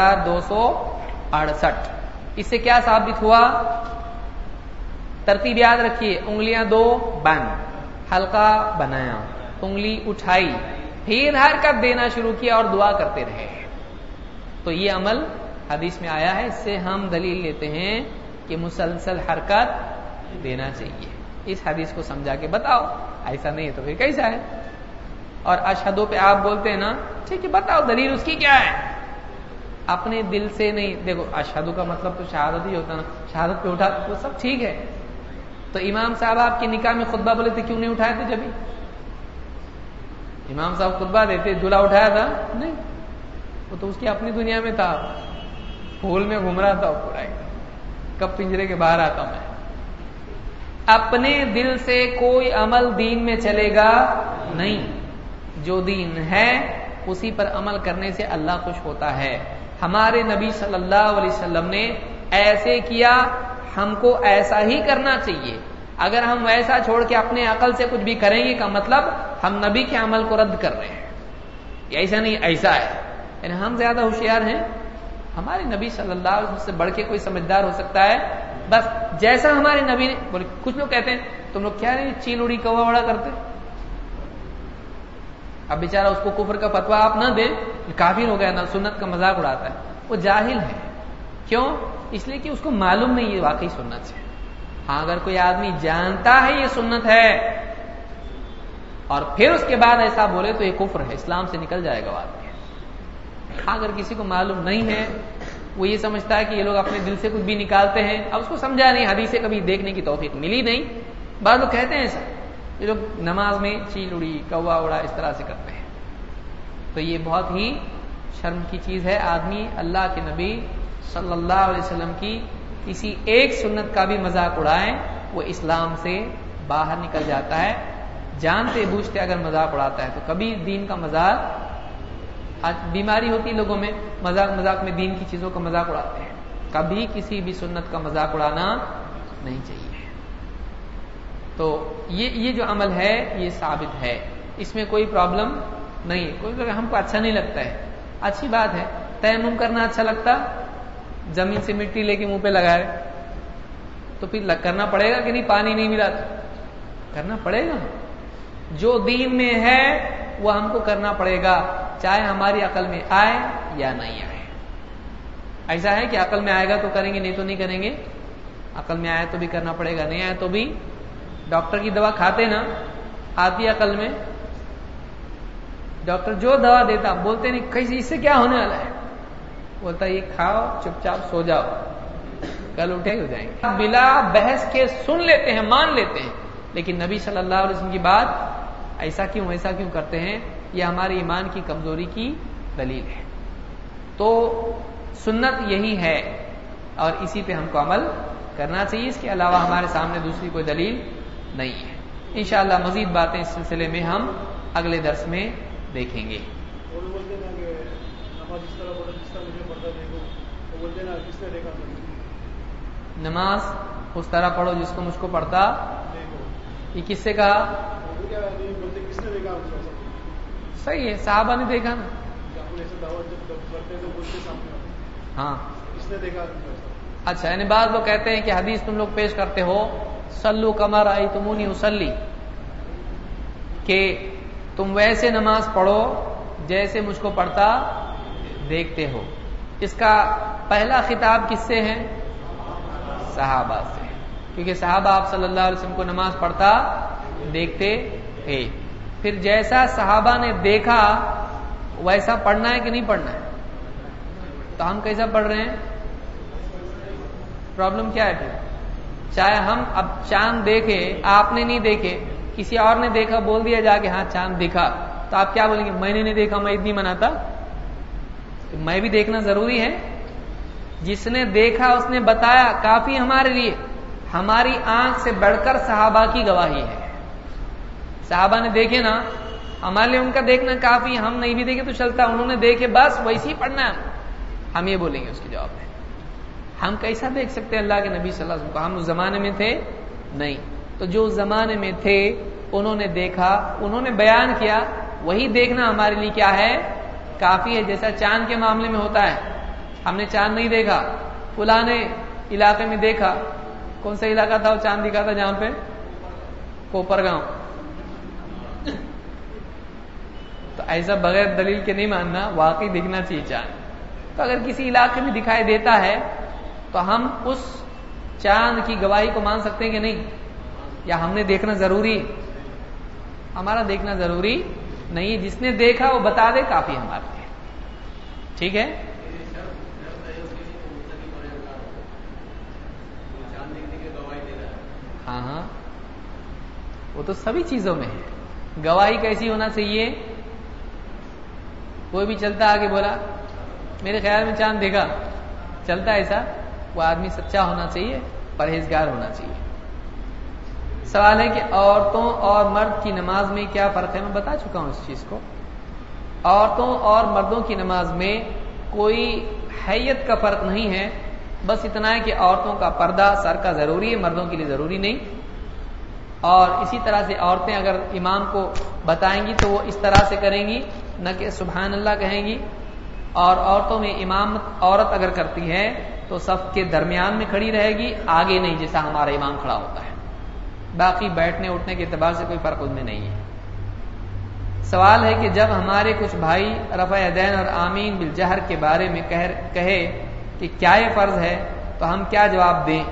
1268, اس سے کیا ثابت ہوا؟ ترتیب یاد رکھیے. انگلیاں 2 بند, حلقہ بنایا, انگلی اٹھائی, پھر حرکت دینا شروع کیا اور دعا کرتے رہے. تو یہ عمل حدیث میں آیا ہے. اس سے ہم دلیل لیتے ہیں کہ مسلسل حرکت دینا چاہیے. اس حدیث کو سمجھا کے بتاؤ. ایسا نہیں ہے تو پھر کیسا ہے؟ اور اشہدو پہ آپ بولتے ہیں نا, ٹھیک ہے بتاؤ دلیل اس کی کیا ہے. اپنے دل سے نہیں. دیکھو اشہدو کا مطلب تو شہادت ہی ہوتا نا, شہادت پہ اٹھا وہ سب ٹھیک ہے. تو امام صاحب آپ کے نکاح میں خطبہ بولے تھے, کیوں نہیں اٹھائے تھے؟ جبھی امام صاحب خطبہ دیتے, دلہا اٹھایا تھا نہیں, وہ تو اس کی اپنی دنیا میں تھا, پھول میں گھوم رہا تھا پورا, کب پنجرے کے باہر آتا میں. اپنے دل سے کوئی عمل دین میں چلے گا نہیں. جو دین ہے اسی پر عمل کرنے سے اللہ خوش ہوتا ہے. ہمارے نبی صلی اللہ علیہ وسلم نے ایسے کیا, ہم کو ایسا ہی کرنا چاہیے. اگر ہم ویسا چھوڑ کے اپنے عقل سے کچھ بھی کریں گے کا مطلب ہم نبی کے عمل کو رد کر رہے ہیں. ایسا نہیں, ایسا ہے. یعنی ہم زیادہ ہوشیار ہیں, ہمارے نبی صلی اللہ علیہ وسلم سے بڑھ کے کوئی سمجھدار ہو سکتا ہے؟ بس جیسا ہمارے نبی نے بولے. کچھ لوگ کہتے ہیں تم لوگ کیا نہیں چیل اڑی کوا وڑا کرتے. اب بیچارہ اس کو کفر کا فتوا آپ نہ دیں, کافر ہو گیا نا, سنت کا مذاق اڑاتا ہے. وہ جاہل ہے. کیوں؟ اس لیے کہ اس کو معلوم نہیں یہ واقعی سنت ہے. ہاں اگر کوئی آدمی جانتا ہے یہ سنت ہے اور پھر اس کے بعد ایسا بولے تو یہ کفر ہے, اسلام سے نکل جائے گا آدمی. ہاں اگر کسی کو معلوم نہیں ہے, وہ یہ سمجھتا ہے کہ یہ لوگ اپنے دل سے کچھ بھی نکالتے ہیں, اب اس کو سمجھا نہیں, حدیثیں کبھی دیکھنے کی توفیق ملی نہیں. بعض لوگ کہتے ہیں ایسا, یہ لوگ نماز میں چیل اڑی کوا اڑا اس طرح سے کرتے ہیں. تو یہ بہت ہی شرم کی چیز ہے. آدمی اللہ کے نبی صلی اللہ علیہ وسلم کی کسی ایک سنت کا بھی مذاق اڑائے, وہ اسلام سے باہر نکل جاتا ہے. جانتے بوجھتے اگر مذاق اڑاتا ہے تو کبھی دین کا مذاق، آج بیماری ہوتی لوگوں میں، مذاق میں دین کی چیزوں کا مذاق اڑاتے ہیں، کبھی کسی بھی سنت کا مذاق اڑانا نہیں چاہیے۔ تو یہ جو عمل ہے یہ ثابت ہے، اس میں کوئی پرابلم نہیں ہے۔ کوئی ہم کو اچھا نہیں لگتا ہے، اچھی بات ہے۔ تیمم کرنا اچھا لگتا، زمین سے مٹی لے کے منہ پہ لگائے تو پھر کرنا پڑے گا کہ نہیں؟ پانی نہیں ملا تو کرنا پڑے گا۔ جو دین میں ہے وہ ہم کو کرنا پڑے گا، چاہے ہماری عقل میں آئے یا نہیں آئے۔ ایسا ہے کہ عقل میں آئے گا تو کریں گے، نہیں تو نہیں کریں گے۔ عقل میں آئے تو بھی کرنا پڑے گا، نہیں آئے تو بھی۔ ڈاکٹر کی دوا کھاتے نا، آتی عقل میں، ڈاکٹر جو دوا دیتا بولتے نہیں کیسے اس سے کیا ہونے والا ہے، بولتا یہ کھاؤ چپ چاپ سو جاؤ، کل اٹھے ہو جائیں گے۔ بلا بحث کے سن لیتے ہیں، مان لیتے ہیں، لیکن نبی صلی اللہ علیہ وسلم کی بات ایسا کیوں کرتے ہیں؟ یہ ہمارے ایمان کی کمزوری کی دلیل ہے۔ تو سنت یہی ہے اور اسی پہ ہم کو عمل کرنا چاہیے، اس کے علاوہ ہمارے سامنے دوسری کوئی دلیل نہیں ہے۔ انشاءاللہ مزید باتیں اس سلسلے میں ہم اگلے درس میں دیکھیں گے۔ نماز اس طرح پڑھو جس کو مجھ کو پڑھتا، یہ کس سے کہا؟ صحیح ہے، صحابہ نے دیکھا نا۔ ہاں اچھا، یعنی بعض لوگ کہتے ہیں کہ حدیث تم لوگ پیش کرتے ہو صلو کما رأیتمونی اصلی، کہ تم ویسے نماز پڑھو جیسے مجھ کو پڑھتا دیکھتے ہو۔ اس کا پہلا خطاب کس سے ہے؟ صحابہ سے، کیونکہ صحابہ آپ صلی اللہ علیہ وسلم کو نماز پڑھتا دیکھتے تھے۔ پھر جیسا صحابہ نے دیکھا ویسا پڑھنا ہے کہ نہیں پڑھنا ہے؟ تو ہم کیسا پڑھ رہے ہیں؟ پرابلم کیا ہے پھر؟ چاہے ہم اب چاند دیکھے، آپ نے نہیں دیکھے، کسی اور نے دیکھا، بول دیا جا کے ہاں چاند دکھا، تو آپ کیا بولیں گے؟ میں نے نہیں دیکھا، میں عید نہیں مناتا۔ میں بھی دیکھنا ضروری ہے۔ جس نے دیکھا اس نے بتایا، کافی ہمارے لیے۔ ہماری آنکھ سے بڑھ کر صحابہ کی گواہی ہے۔ صحابہ نے دیکھے نا، ہمارے لیے ان کا دیکھنا کافی، ہم نہیں بھی دیکھے تو چلتا، انہوں نے دیکھے بس ویسے ہی پڑھنا ہے، ہم یہ بولیں گے اس کے جواب میں۔ ہم کیسا دیکھ سکتے ہیں اللہ کے نبی صلی اللہ علیہ وسلم کو؟ ہم اس زمانے میں تھے نہیں، تو جو اس زمانے میں تھے انہوں نے دیکھا، انہوں نے بیان کیا، وہی دیکھنا ہمارے لیے کیا ہے؟ کافی ہے۔ جیسا چاند کے معاملے میں ہوتا ہے، ہم نے چاند نہیں دیکھا، فلاں علاقے میں دیکھا، کون سا علاقہ تھا وہ چاند دکھا تھا جہاں پہ؟ کوپر گاؤں۔ تو ایسا بغیر دلیل کے نہیں ماننا، واقعی دیکھنا چاہیے چاند۔ تو اگر کسی علاقے میں دکھائی دیتا ہے تو ہم اس چاند کی گواہی کو مان سکتے ہیں کہ نہیں؟ یا ہم نے دیکھنا ضروری؟ ہمارا دیکھنا ضروری نہیں، جس نے دیکھا وہ بتا دے کافی ہمارے لیے، ٹھیک ہے؟ ہاں ہاں، وہ تو سبھی چیزوں میں ہے۔ گواہی کیسی ہونا چاہیے؟ کوئی بھی چلتا آگے بولا میرے خیال میں چاند دیکھا، چلتا ایسا، وہ آدمی سچا ہونا چاہیے، پرہیزگار ہونا چاہیے۔ سوال ہے کہ عورتوں اور مرد کی نماز میں کیا فرق ہے؟ میں بتا چکا ہوں اس چیز کو۔ عورتوں اور مردوں کی نماز میں کوئی حیت کا فرق نہیں ہے، بس اتنا ہے کہ عورتوں کا پردہ سر کا ضروری ہے، مردوں کے لیے ضروری نہیں۔ اور اسی طرح سے عورتیں اگر امام کو بتائیں گی تو وہ اس طرح سے کریں گی، نہ کہ سبحان اللہ کہیں گی۔ اور عورتوں میں امامت عورت اگر کرتی ہے تو صف کے درمیان میں کھڑی رہے گی، آگے نہیں جیسا ہمارا امام کھڑا ہوتا ہے۔ باقی بیٹھنے اٹھنے کے اعتبار سے کوئی فرق ان میں نہیں ہے۔ سوال ہے کہ جب ہمارے کچھ بھائی رفع یدین اور آمین بالجہر کے بارے میں کہے کہ کیا یہ فرض ہے تو ہم کیا جواب دیں؟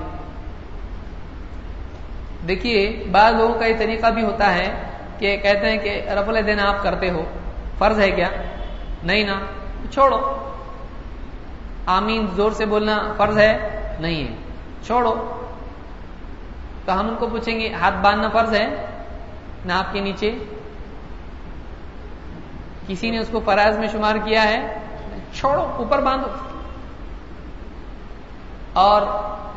دیکھیے، بعض لوگوں کا یہ طریقہ بھی ہوتا ہے کہ کہتے ہیں کہ رفع الیدین آپ کرتے ہو، فرض ہے کیا؟ نہیں نا، چھوڑو۔ آمین زور سے بولنا فرض ہے؟ نہیں ہے، چھوڑو۔ تو ہم ان کو پوچھیں گے ہاتھ باندھنا فرض ہے ناک کے نیچے؟ کسی نے اس کو فرائض میں شمار کیا ہے؟ چھوڑو، اوپر باندھو۔ اور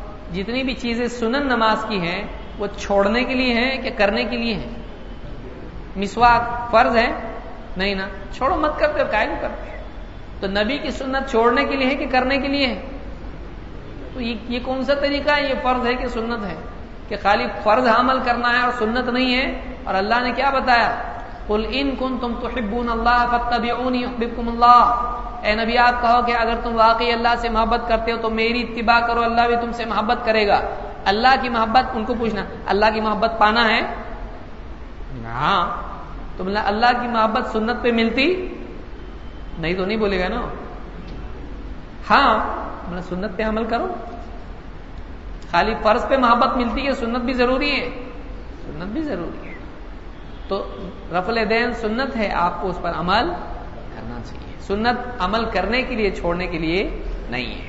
جتنی بھی چیزیں سنن نماز کی ہیں وہ چھوڑنے کے لیے ہیں کہ کرنے کے لیے ہیں؟ مسواک فرض ہے نہیں نا، چھوڑو مت کرتے اور کائے کو کرتے. تو نبی کی سنت چھوڑنے کے لیے ہے کہ کرنے کے لیے ہے؟ تو یہ کون سا طریقہ ہے؟ یہ فرض ہے کہ سنت ہے؟ کہ خالی فرض عمل کرنا ہے اور سنت نہیں ہے. اور اللہ نے کیا بتایا؟ قل ان کنتم تحبون اللہ فاتبعونی یحببکم اللہ. اے نبی آپ کہو کہ اگر تم واقعی اللہ سے محبت کرتے ہو تو میری اتباع کرو، اللہ بھی تم سے محبت کرے گا. اللہ کی محبت، ان کو پوچھنا اللہ کی محبت پانا ہے؟ ہاں. تم اللہ کی محبت سنت پہ ملتی نہیں تو نہیں بولے گا نا. ہاں سنت پہ عمل کرو. خالی فرض پہ محبت ملتی ہے، سنت بھی ضروری ہے. سنت بھی ضروری ہے. تو رفع الیدین سنت ہے، آپ کو اس پر عمل کرنا چاہیے. سنت عمل کرنے کے لیے، چھوڑنے کے لیے نہیں ہے.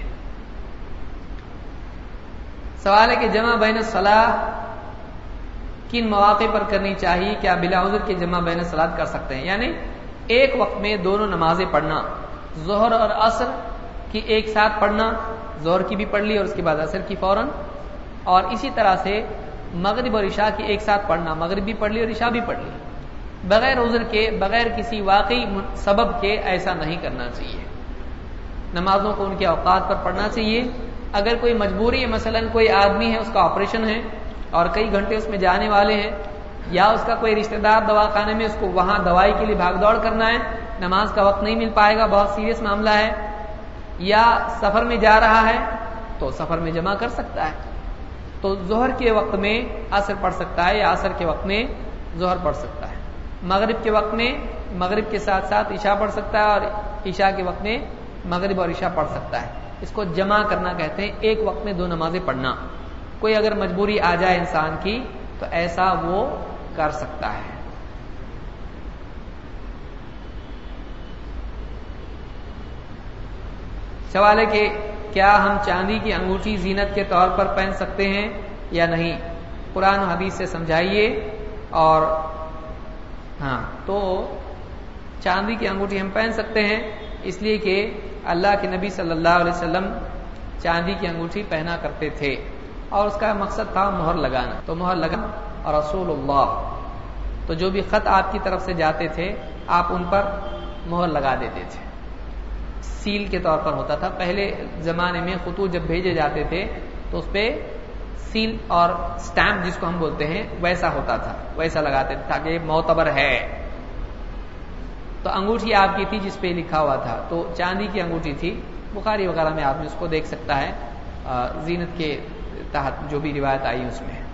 سوال ہے کہ جمع بین الصلاۃ کن مواقع پر کرنی چاہیے؟ کیا بلا عذر کے جمع بین الصلاۃ کر سکتے ہیں؟ یعنی ایک وقت میں دونوں نمازیں پڑھنا، ظہر اور عصر کی ایک ساتھ پڑھنا، ظہر کی بھی پڑھ لی اور اس کے بعد عصر کی فوراً، اور اسی طرح سے مغرب اور عشاء کی ایک ساتھ پڑھنا، مغرب بھی پڑھ لی اور عشاء بھی پڑھ لی. بغیر عذر کے، بغیر کسی واقعی سبب کے ایسا نہیں کرنا چاہیے. نمازوں کو ان کے اوقات پر پڑھنا چاہیے. اگر کوئی مجبوری ہے، مثلا کوئی آدمی ہے اس کا آپریشن ہے اور کئی گھنٹے اس میں جانے والے ہیں، یا اس کا کوئی رشتہ دار دواخانے میں، اس کو وہاں دوائی کے لیے بھاگ دوڑ کرنا ہے، نماز کا وقت نہیں مل پائے گا، بہت سیریس معاملہ ہے، یا سفر میں جا رہا ہے تو سفر میں جمع کر سکتا ہے. تو ظہر کے وقت میں عصر پڑھ سکتا ہے یا عصر کے وقت میں ظہر پڑھ سکتا ہے. مغرب کے وقت میں مغرب کے ساتھ ساتھ عشاء پڑھ سکتا ہے اور عشاء کے وقت میں مغرب اور عشاء پڑھ سکتا ہے. اس کو جمع کرنا کہتے ہیں، ایک وقت میں دو نمازیں پڑھنا. کوئی اگر مجبوری آ جائے انسان کی تو ایسا وہ کر سکتا ہے. سوال ہے کہ کیا ہم چاندی کی انگوٹھی زینت کے طور پر پہن سکتے ہیں یا نہیں؟ قرآن و حدیث سے سمجھائیے. اور ہاں، تو چاندی کی انگوٹھی ہم پہن سکتے ہیں اس لیے کہ اللہ کے نبی صلی اللہ علیہ وسلم چاندی کی انگوٹھی پہنا کرتے تھے اور اس کا مقصد تھا مہر لگانا. تو مہر لگا اور رسول اللہ، تو جو بھی خط آپ کی طرف سے جاتے تھے آپ ان پر مہر لگا دیتے تھے. سیل کے طور پر ہوتا تھا. پہلے زمانے میں خطوط جب بھیجے جاتے تھے تو اس پہ سیل اور سٹیمپ جس کو ہم بولتے ہیں ویسا ہوتا تھا، ویسا لگاتے تھے تاکہ معتبر ہے. تو انگوٹھی آپ کی تھی جس پہ لکھا ہوا تھا، تو چاندی کی انگوٹھی تھی. بخاری وغیرہ میں آپ اس کو دیکھ سکتا ہے، زینت کے تحت جو بھی روایت آئی اس میں،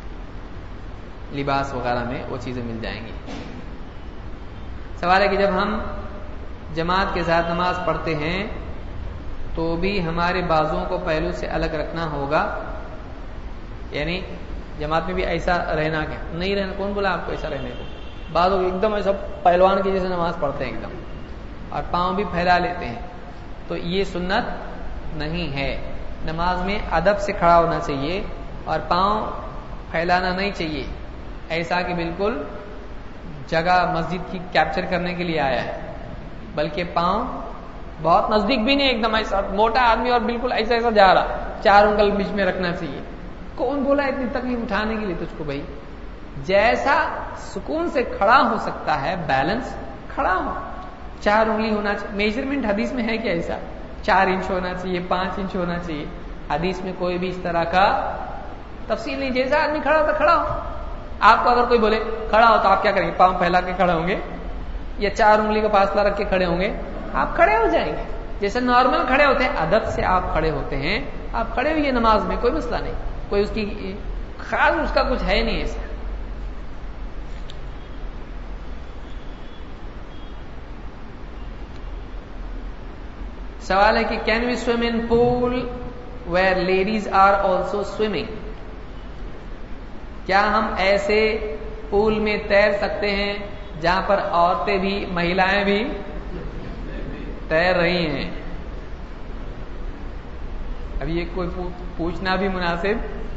لباس وغیرہ میں وہ چیزیں مل جائیں گی. سوال ہے کہ جب ہم جماعت کے ساتھ نماز پڑھتے ہیں تو بھی ہمارے بازوؤں کو پہلو سے الگ رکھنا ہوگا؟ یعنی جماعت میں بھی ایسا رہنا کیا نہیں رہنا؟ کون بولا آپ کو ایسا رہنے کو؟ بازو ایک دم ایسا پہلوان کی جیسے نماز پڑھتے ہیں ایک دم، اور پاؤں بھی پھیلا لیتے ہیں، تو یہ سنت نہیں ہے. نماز میں ادب سے کھڑا ہونا چاہیے اور پاؤں پھیلانا نہیں چاہیے ایسا کہ بالکل جگہ مسجد کی کیپچر کرنے کے لیے آیا ہے، بلکہ پاؤں بہت نزدیک بھی نہیں، ایک دم ایسا موٹا آدمی اور بالکل ایسا ایسا جا رہا، 4 انگل بیچ میں رکھنا چاہیے. کون بولا اتنی تکلیف اٹھانے کے لیے تجھ کو؟ بھائی جیسا سکون سے کھڑا ہو سکتا ہے، بیلنس کھڑا ہو. 4 انگلی ہونا چاہیے. میجرمنٹ حدیث میں ہے کہ ایسا 4 انچ ہونا چاہیے، 5 انچ ہونا چاہیے؟ حدیث میں کوئی بھی اس طرح کا تفصیل نہیں. جیسا آدمی کھڑا ہوتا کھڑا ہو. آپ کو اگر کوئی بولے کھڑا ہو تو آپ کیا کریں گے؟ پاؤں پھیلا کے کھڑے ہوں گے یا 4 انگلی کا فاصلہ رکھ کے کھڑے ہوں گے؟ آپ کھڑے ہو جائیں گے جیسے نارمل کھڑے ہوتے ہیں. ادب سے آپ کھڑے ہوتے ہیں، آپ کھڑے ہوئے نماز میں کوئی مسئلہ نہیں، کوئی اس کی خاص اس کا کچھ ہے نہیں ایسا. سوال ہے کہ can we swim in pool where ladies are also swimming? کیا ہم ایسے پول میں تیر سکتے ہیں جہاں پر عورتیں بھی، مہیلائیں بھی تیر رہی ہیں؟ اب یہ کوئی پوچھنا بھی مناسب.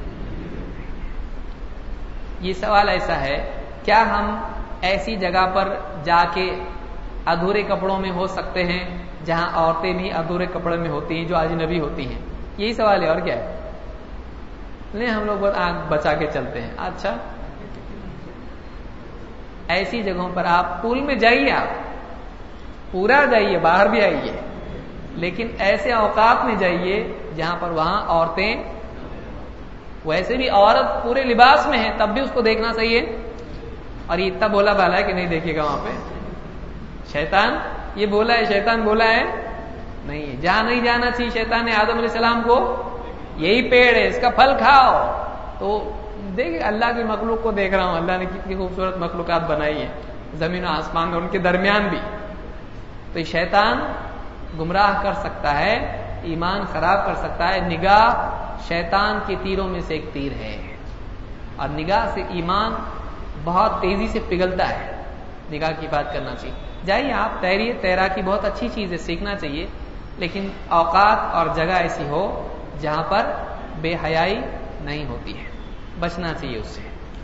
یہ سوال ایسا ہے، کیا ہم ایسی جگہ پر جا کے ادھورے کپڑوں میں ہو سکتے ہیں جہاں عورتیں بھی ادھورے کپڑے میں ہوتی ہیں، جو اجنبی ہوتی ہیں؟ یہی سوال ہے اور کیا ہے؟ نہیں، ہم لوگ بہت آنکھ بچا کے چلتے ہیں. اچھا ایسی جگہوں پر آپ پول میں جائیے، آپ پورا جائیے، باہر بھی آئیے، لیکن ایسے اوقات میں جائیے جہاں پر وہاں عورتیں، ویسے بھی عورت پورے لباس میں ہے تب بھی اس کو دیکھنا صحیح ہے، اور یہ اتنا بولا بالا ہے کہ نہیں دیکھیے گا وہاں پہ، شیطان یہ بولا ہے، شیطان بولا ہے نہیں ہے، جہاں نہیں جانا چاہیے شیطان نے آدم علیہ السلام کو، یہی پیڑ ہے اس کا پھل کھاؤ، تو دیکھیں اللہ کی مخلوق کو دیکھ رہا ہوں، اللہ نے کتنی خوبصورت مخلوقات بنائی ہے زمین و آسمان میں، ان کے درمیان بھی، تو شیطان گمراہ کر سکتا ہے، ایمان خراب کر سکتا ہے، نگاہ شیطان کے تیروں میں سے ایک تیر ہے، اور نگاہ سے ایمان بہت تیزی سے پگھلتا ہے، نگاہ کی بات کرنا چاہیے، جائیے آپ تیریے، تیراکی بہت اچھی چیز ہے، سیکھنا چاہیے، لیکن اوقات اور جگہ ایسی ہو جہاں پر بے حیائی نہیں ہوتی ہے، بچنا چاہیے اس سے۔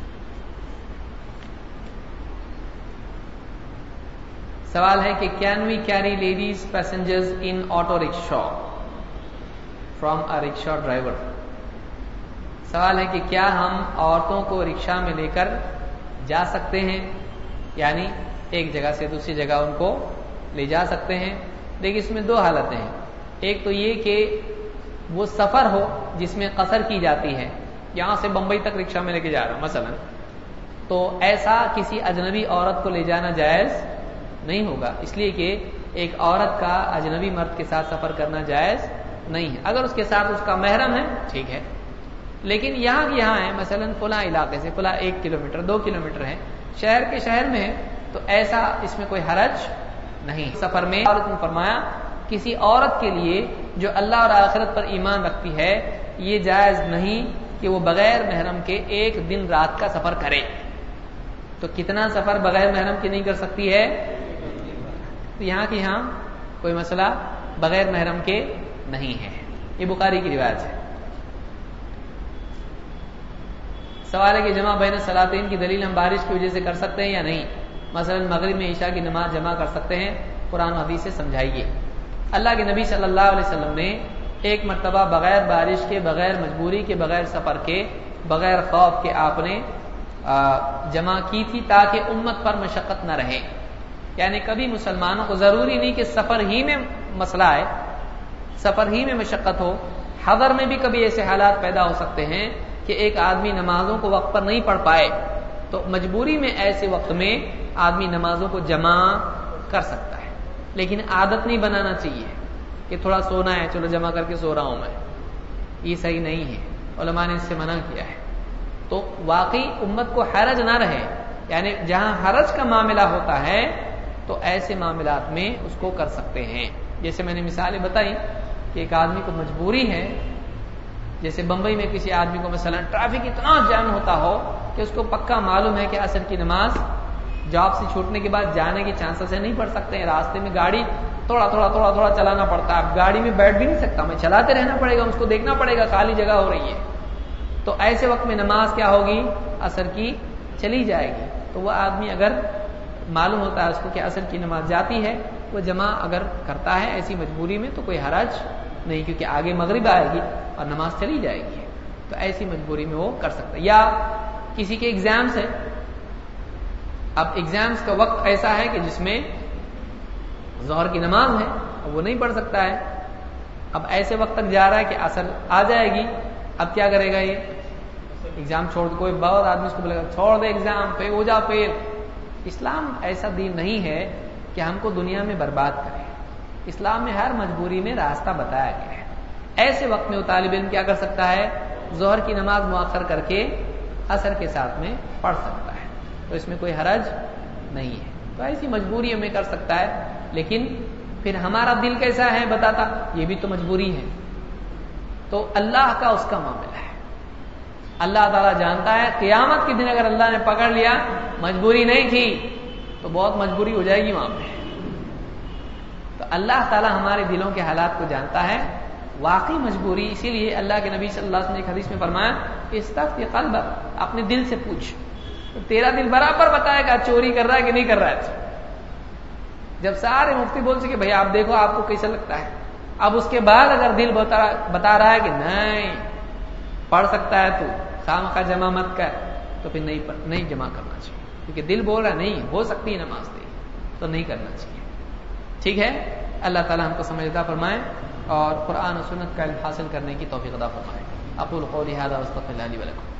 سوال ہے کہ can we carry ladies passengers in auto rickshaw from a rickshaw driver? سوال ہے کہ کیا ہم عورتوں کو رکشا میں لے کر جا سکتے ہیں، یعنی ایک جگہ سے دوسری جگہ ان کو لے جا سکتے ہیں؟ دیکھیے اس میں دو حالتیں ہیں، ایک تو یہ کہ وہ سفر ہو جس میں قصر کی جاتی ہے، یہاں سے بمبئی تک رکشا میں لے کے جا رہا ہوں مثلا، تو ایسا کسی اجنبی عورت کو لے جانا جائز نہیں ہوگا، اس لیے کہ ایک عورت کا اجنبی مرد کے ساتھ سفر کرنا جائز نہیں ہے، اگر اس کے ساتھ اس کا محرم ہے ٹھیک ہے، لیکن یہاں ہے مثلا فلاں علاقے سے فلاں 1 کلومیٹر 2 کلومیٹر ہے، شہر کے شہر میں ہے، تو ایسا اس میں کوئی حرج نہیں، سفر میں عورت نے فرمایا کسی عورت کے لیے جو اللہ اور آخرت پر ایمان رکھتی ہے یہ جائز نہیں کہ وہ بغیر محرم کے 1 دن رات کا سفر کرے، تو کتنا سفر بغیر محرم کے نہیں کر سکتی ہے؟ تو یہاں کوئی مسئلہ بغیر محرم کے نہیں ہے، یہ بخاری کی روایت ہے۔ سوال ہے کہ جمع بین الصلاتین کی دلیل ہم بارش کی وجہ سے کر سکتے ہیں یا نہیں، مثلا مغرب میں عشاء کی نماز جمع کر سکتے ہیں، قرآن و حدیث سے سمجھائیے۔ اللہ کے نبی صلی اللہ علیہ وسلم نے ایک مرتبہ بغیر بارش کے، بغیر مجبوری کے، بغیر سفر کے، بغیر خوف کے آپ نے جمع کی تھی تاکہ امت پر مشقت نہ رہے، یعنی کبھی مسلمانوں کو ضروری نہیں کہ سفر ہی میں مسئلہ آئے، سفر ہی میں مشقت ہو، حضر میں بھی کبھی ایسے حالات پیدا ہو سکتے ہیں کہ ایک آدمی نمازوں کو وقت پر نہیں پڑھ پائے، تو مجبوری میں ایسے وقت میں آدمی نمازوں کو جمع کر سکتا ہے، لیکن عادت نہیں بنانا چاہیے کہ تھوڑا سونا ہے چلو جمع کر کے سو رہا ہوں میں، یہ صحیح نہیں ہے، علماء نے اس سے منع کیا ہے، تو واقعی امت کو حرج نہ رہے، یعنی جہاں حرج کا معاملہ ہوتا ہے تو ایسے معاملات میں اس کو کر سکتے ہیں، جیسے میں نے مثالیں بتائی کہ ایک آدمی کو مجبوری ہے، جیسے بمبئی میں کسی آدمی کو مثلا ٹریفک اتنا جام ہوتا ہو کہ اس کو پکا معلوم ہے کہ عصر کی نماز جاب سے چھوٹنے کے بعد جانے کے چانسز نہیں پڑ سکتے ہیں، راستے میں گاڑی تھوڑا چلانا پڑتا ہے، اب گاڑی میں بیٹھ بھی نہیں سکتا، میں چلاتے رہنا پڑے گا، اس کو دیکھنا پڑے گا خالی جگہ ہو رہی ہے، تو ایسے وقت میں نماز کیا ہوگی؟ عصر کی چلی جائے گی، تو وہ آدمی اگر معلوم ہوتا ہے اس کو کہ عصر کی نماز جاتی ہے، وہ جمع اگر کرتا ہے ایسی مجبوری میں تو کوئی حرج نہیں، کیونکہ آگے مغرب آئے گی اور نماز چلی جائے گی، تو ایسی مجبوری میں وہ کر سکتا ہے۔ یا کسی کے ایگزامس ہے، اب ایگزامس کا وقت ایسا ہے کہ جس میں ظہر کی نماز ہے، وہ نہیں پڑھ سکتا ہے، اب ایسے وقت تک جا رہا ہے کہ عصر آ جائے گی، اب کیا کرے گا؟ یہ ایگزام چھوڑ دے، کوئی بہت آدمی اس کو بولے گا چھوڑ دے ایگزام، پہ ہو جا فیل۔ اسلام ایسا دین نہیں ہے کہ ہم کو دنیا میں برباد کرے، اسلام میں ہر مجبوری میں راستہ بتایا گیا ہے، ایسے وقت میں وہ طالب علم کیا کر سکتا ہے؟ ظہر کی نماز مؤخر کر کے عصر کے ساتھ میں پڑھ سکتا ہے، تو اس میں کوئی حرج نہیں ہے، تو ایسی مجبوریوں میں کر سکتا ہے، لیکن پھر ہمارا دل کیسا ہے بتاتا، یہ بھی تو مجبوری ہے، تو اللہ کا اس کا معاملہ ہے، اللہ تعالیٰ جانتا ہے، قیامت کے دن اگر اللہ نے پکڑ لیا مجبوری نہیں تھی تو بہت مجبوری ہو جائے گی وہاں پہ، تو اللہ تعالیٰ ہمارے دلوں کے حالات کو جانتا ہے، واقعی مجبوری، اسی لیے اللہ کے نبی صلی اللہ علیہ وسلم نے ایک حدیث میں فرمایا استفتی قلبک، اپنے دل سے پوچھ، تو تیرا دل برابر بتائے گا چوری کر رہا ہے کہ نہیں کر رہا ہے۔ جب سارے مفتی بول سکے بھائی آپ دیکھو آپ کو کیسا لگتا ہے، اب اس کے بعد اگر دل بتا رہا ہے کہ نہیں پڑھ سکتا ہے تو خامخواہ جمع مت کر، تو پھر نہیں جمع کرنا چاہیے۔ کیونکہ دل بول رہا نہیں ہو سکتی نماز دے تو نہیں کرنا چاہیے. ٹھیک ہے. اللہ تعالیٰ ہم کو سمجھ عطا فرمائے اور قرآن و سنت کا علم حاصل کرنے کی توفیق عطا فرمائے. اقول قولی ھذا واستغفر اللہ لی ولکم.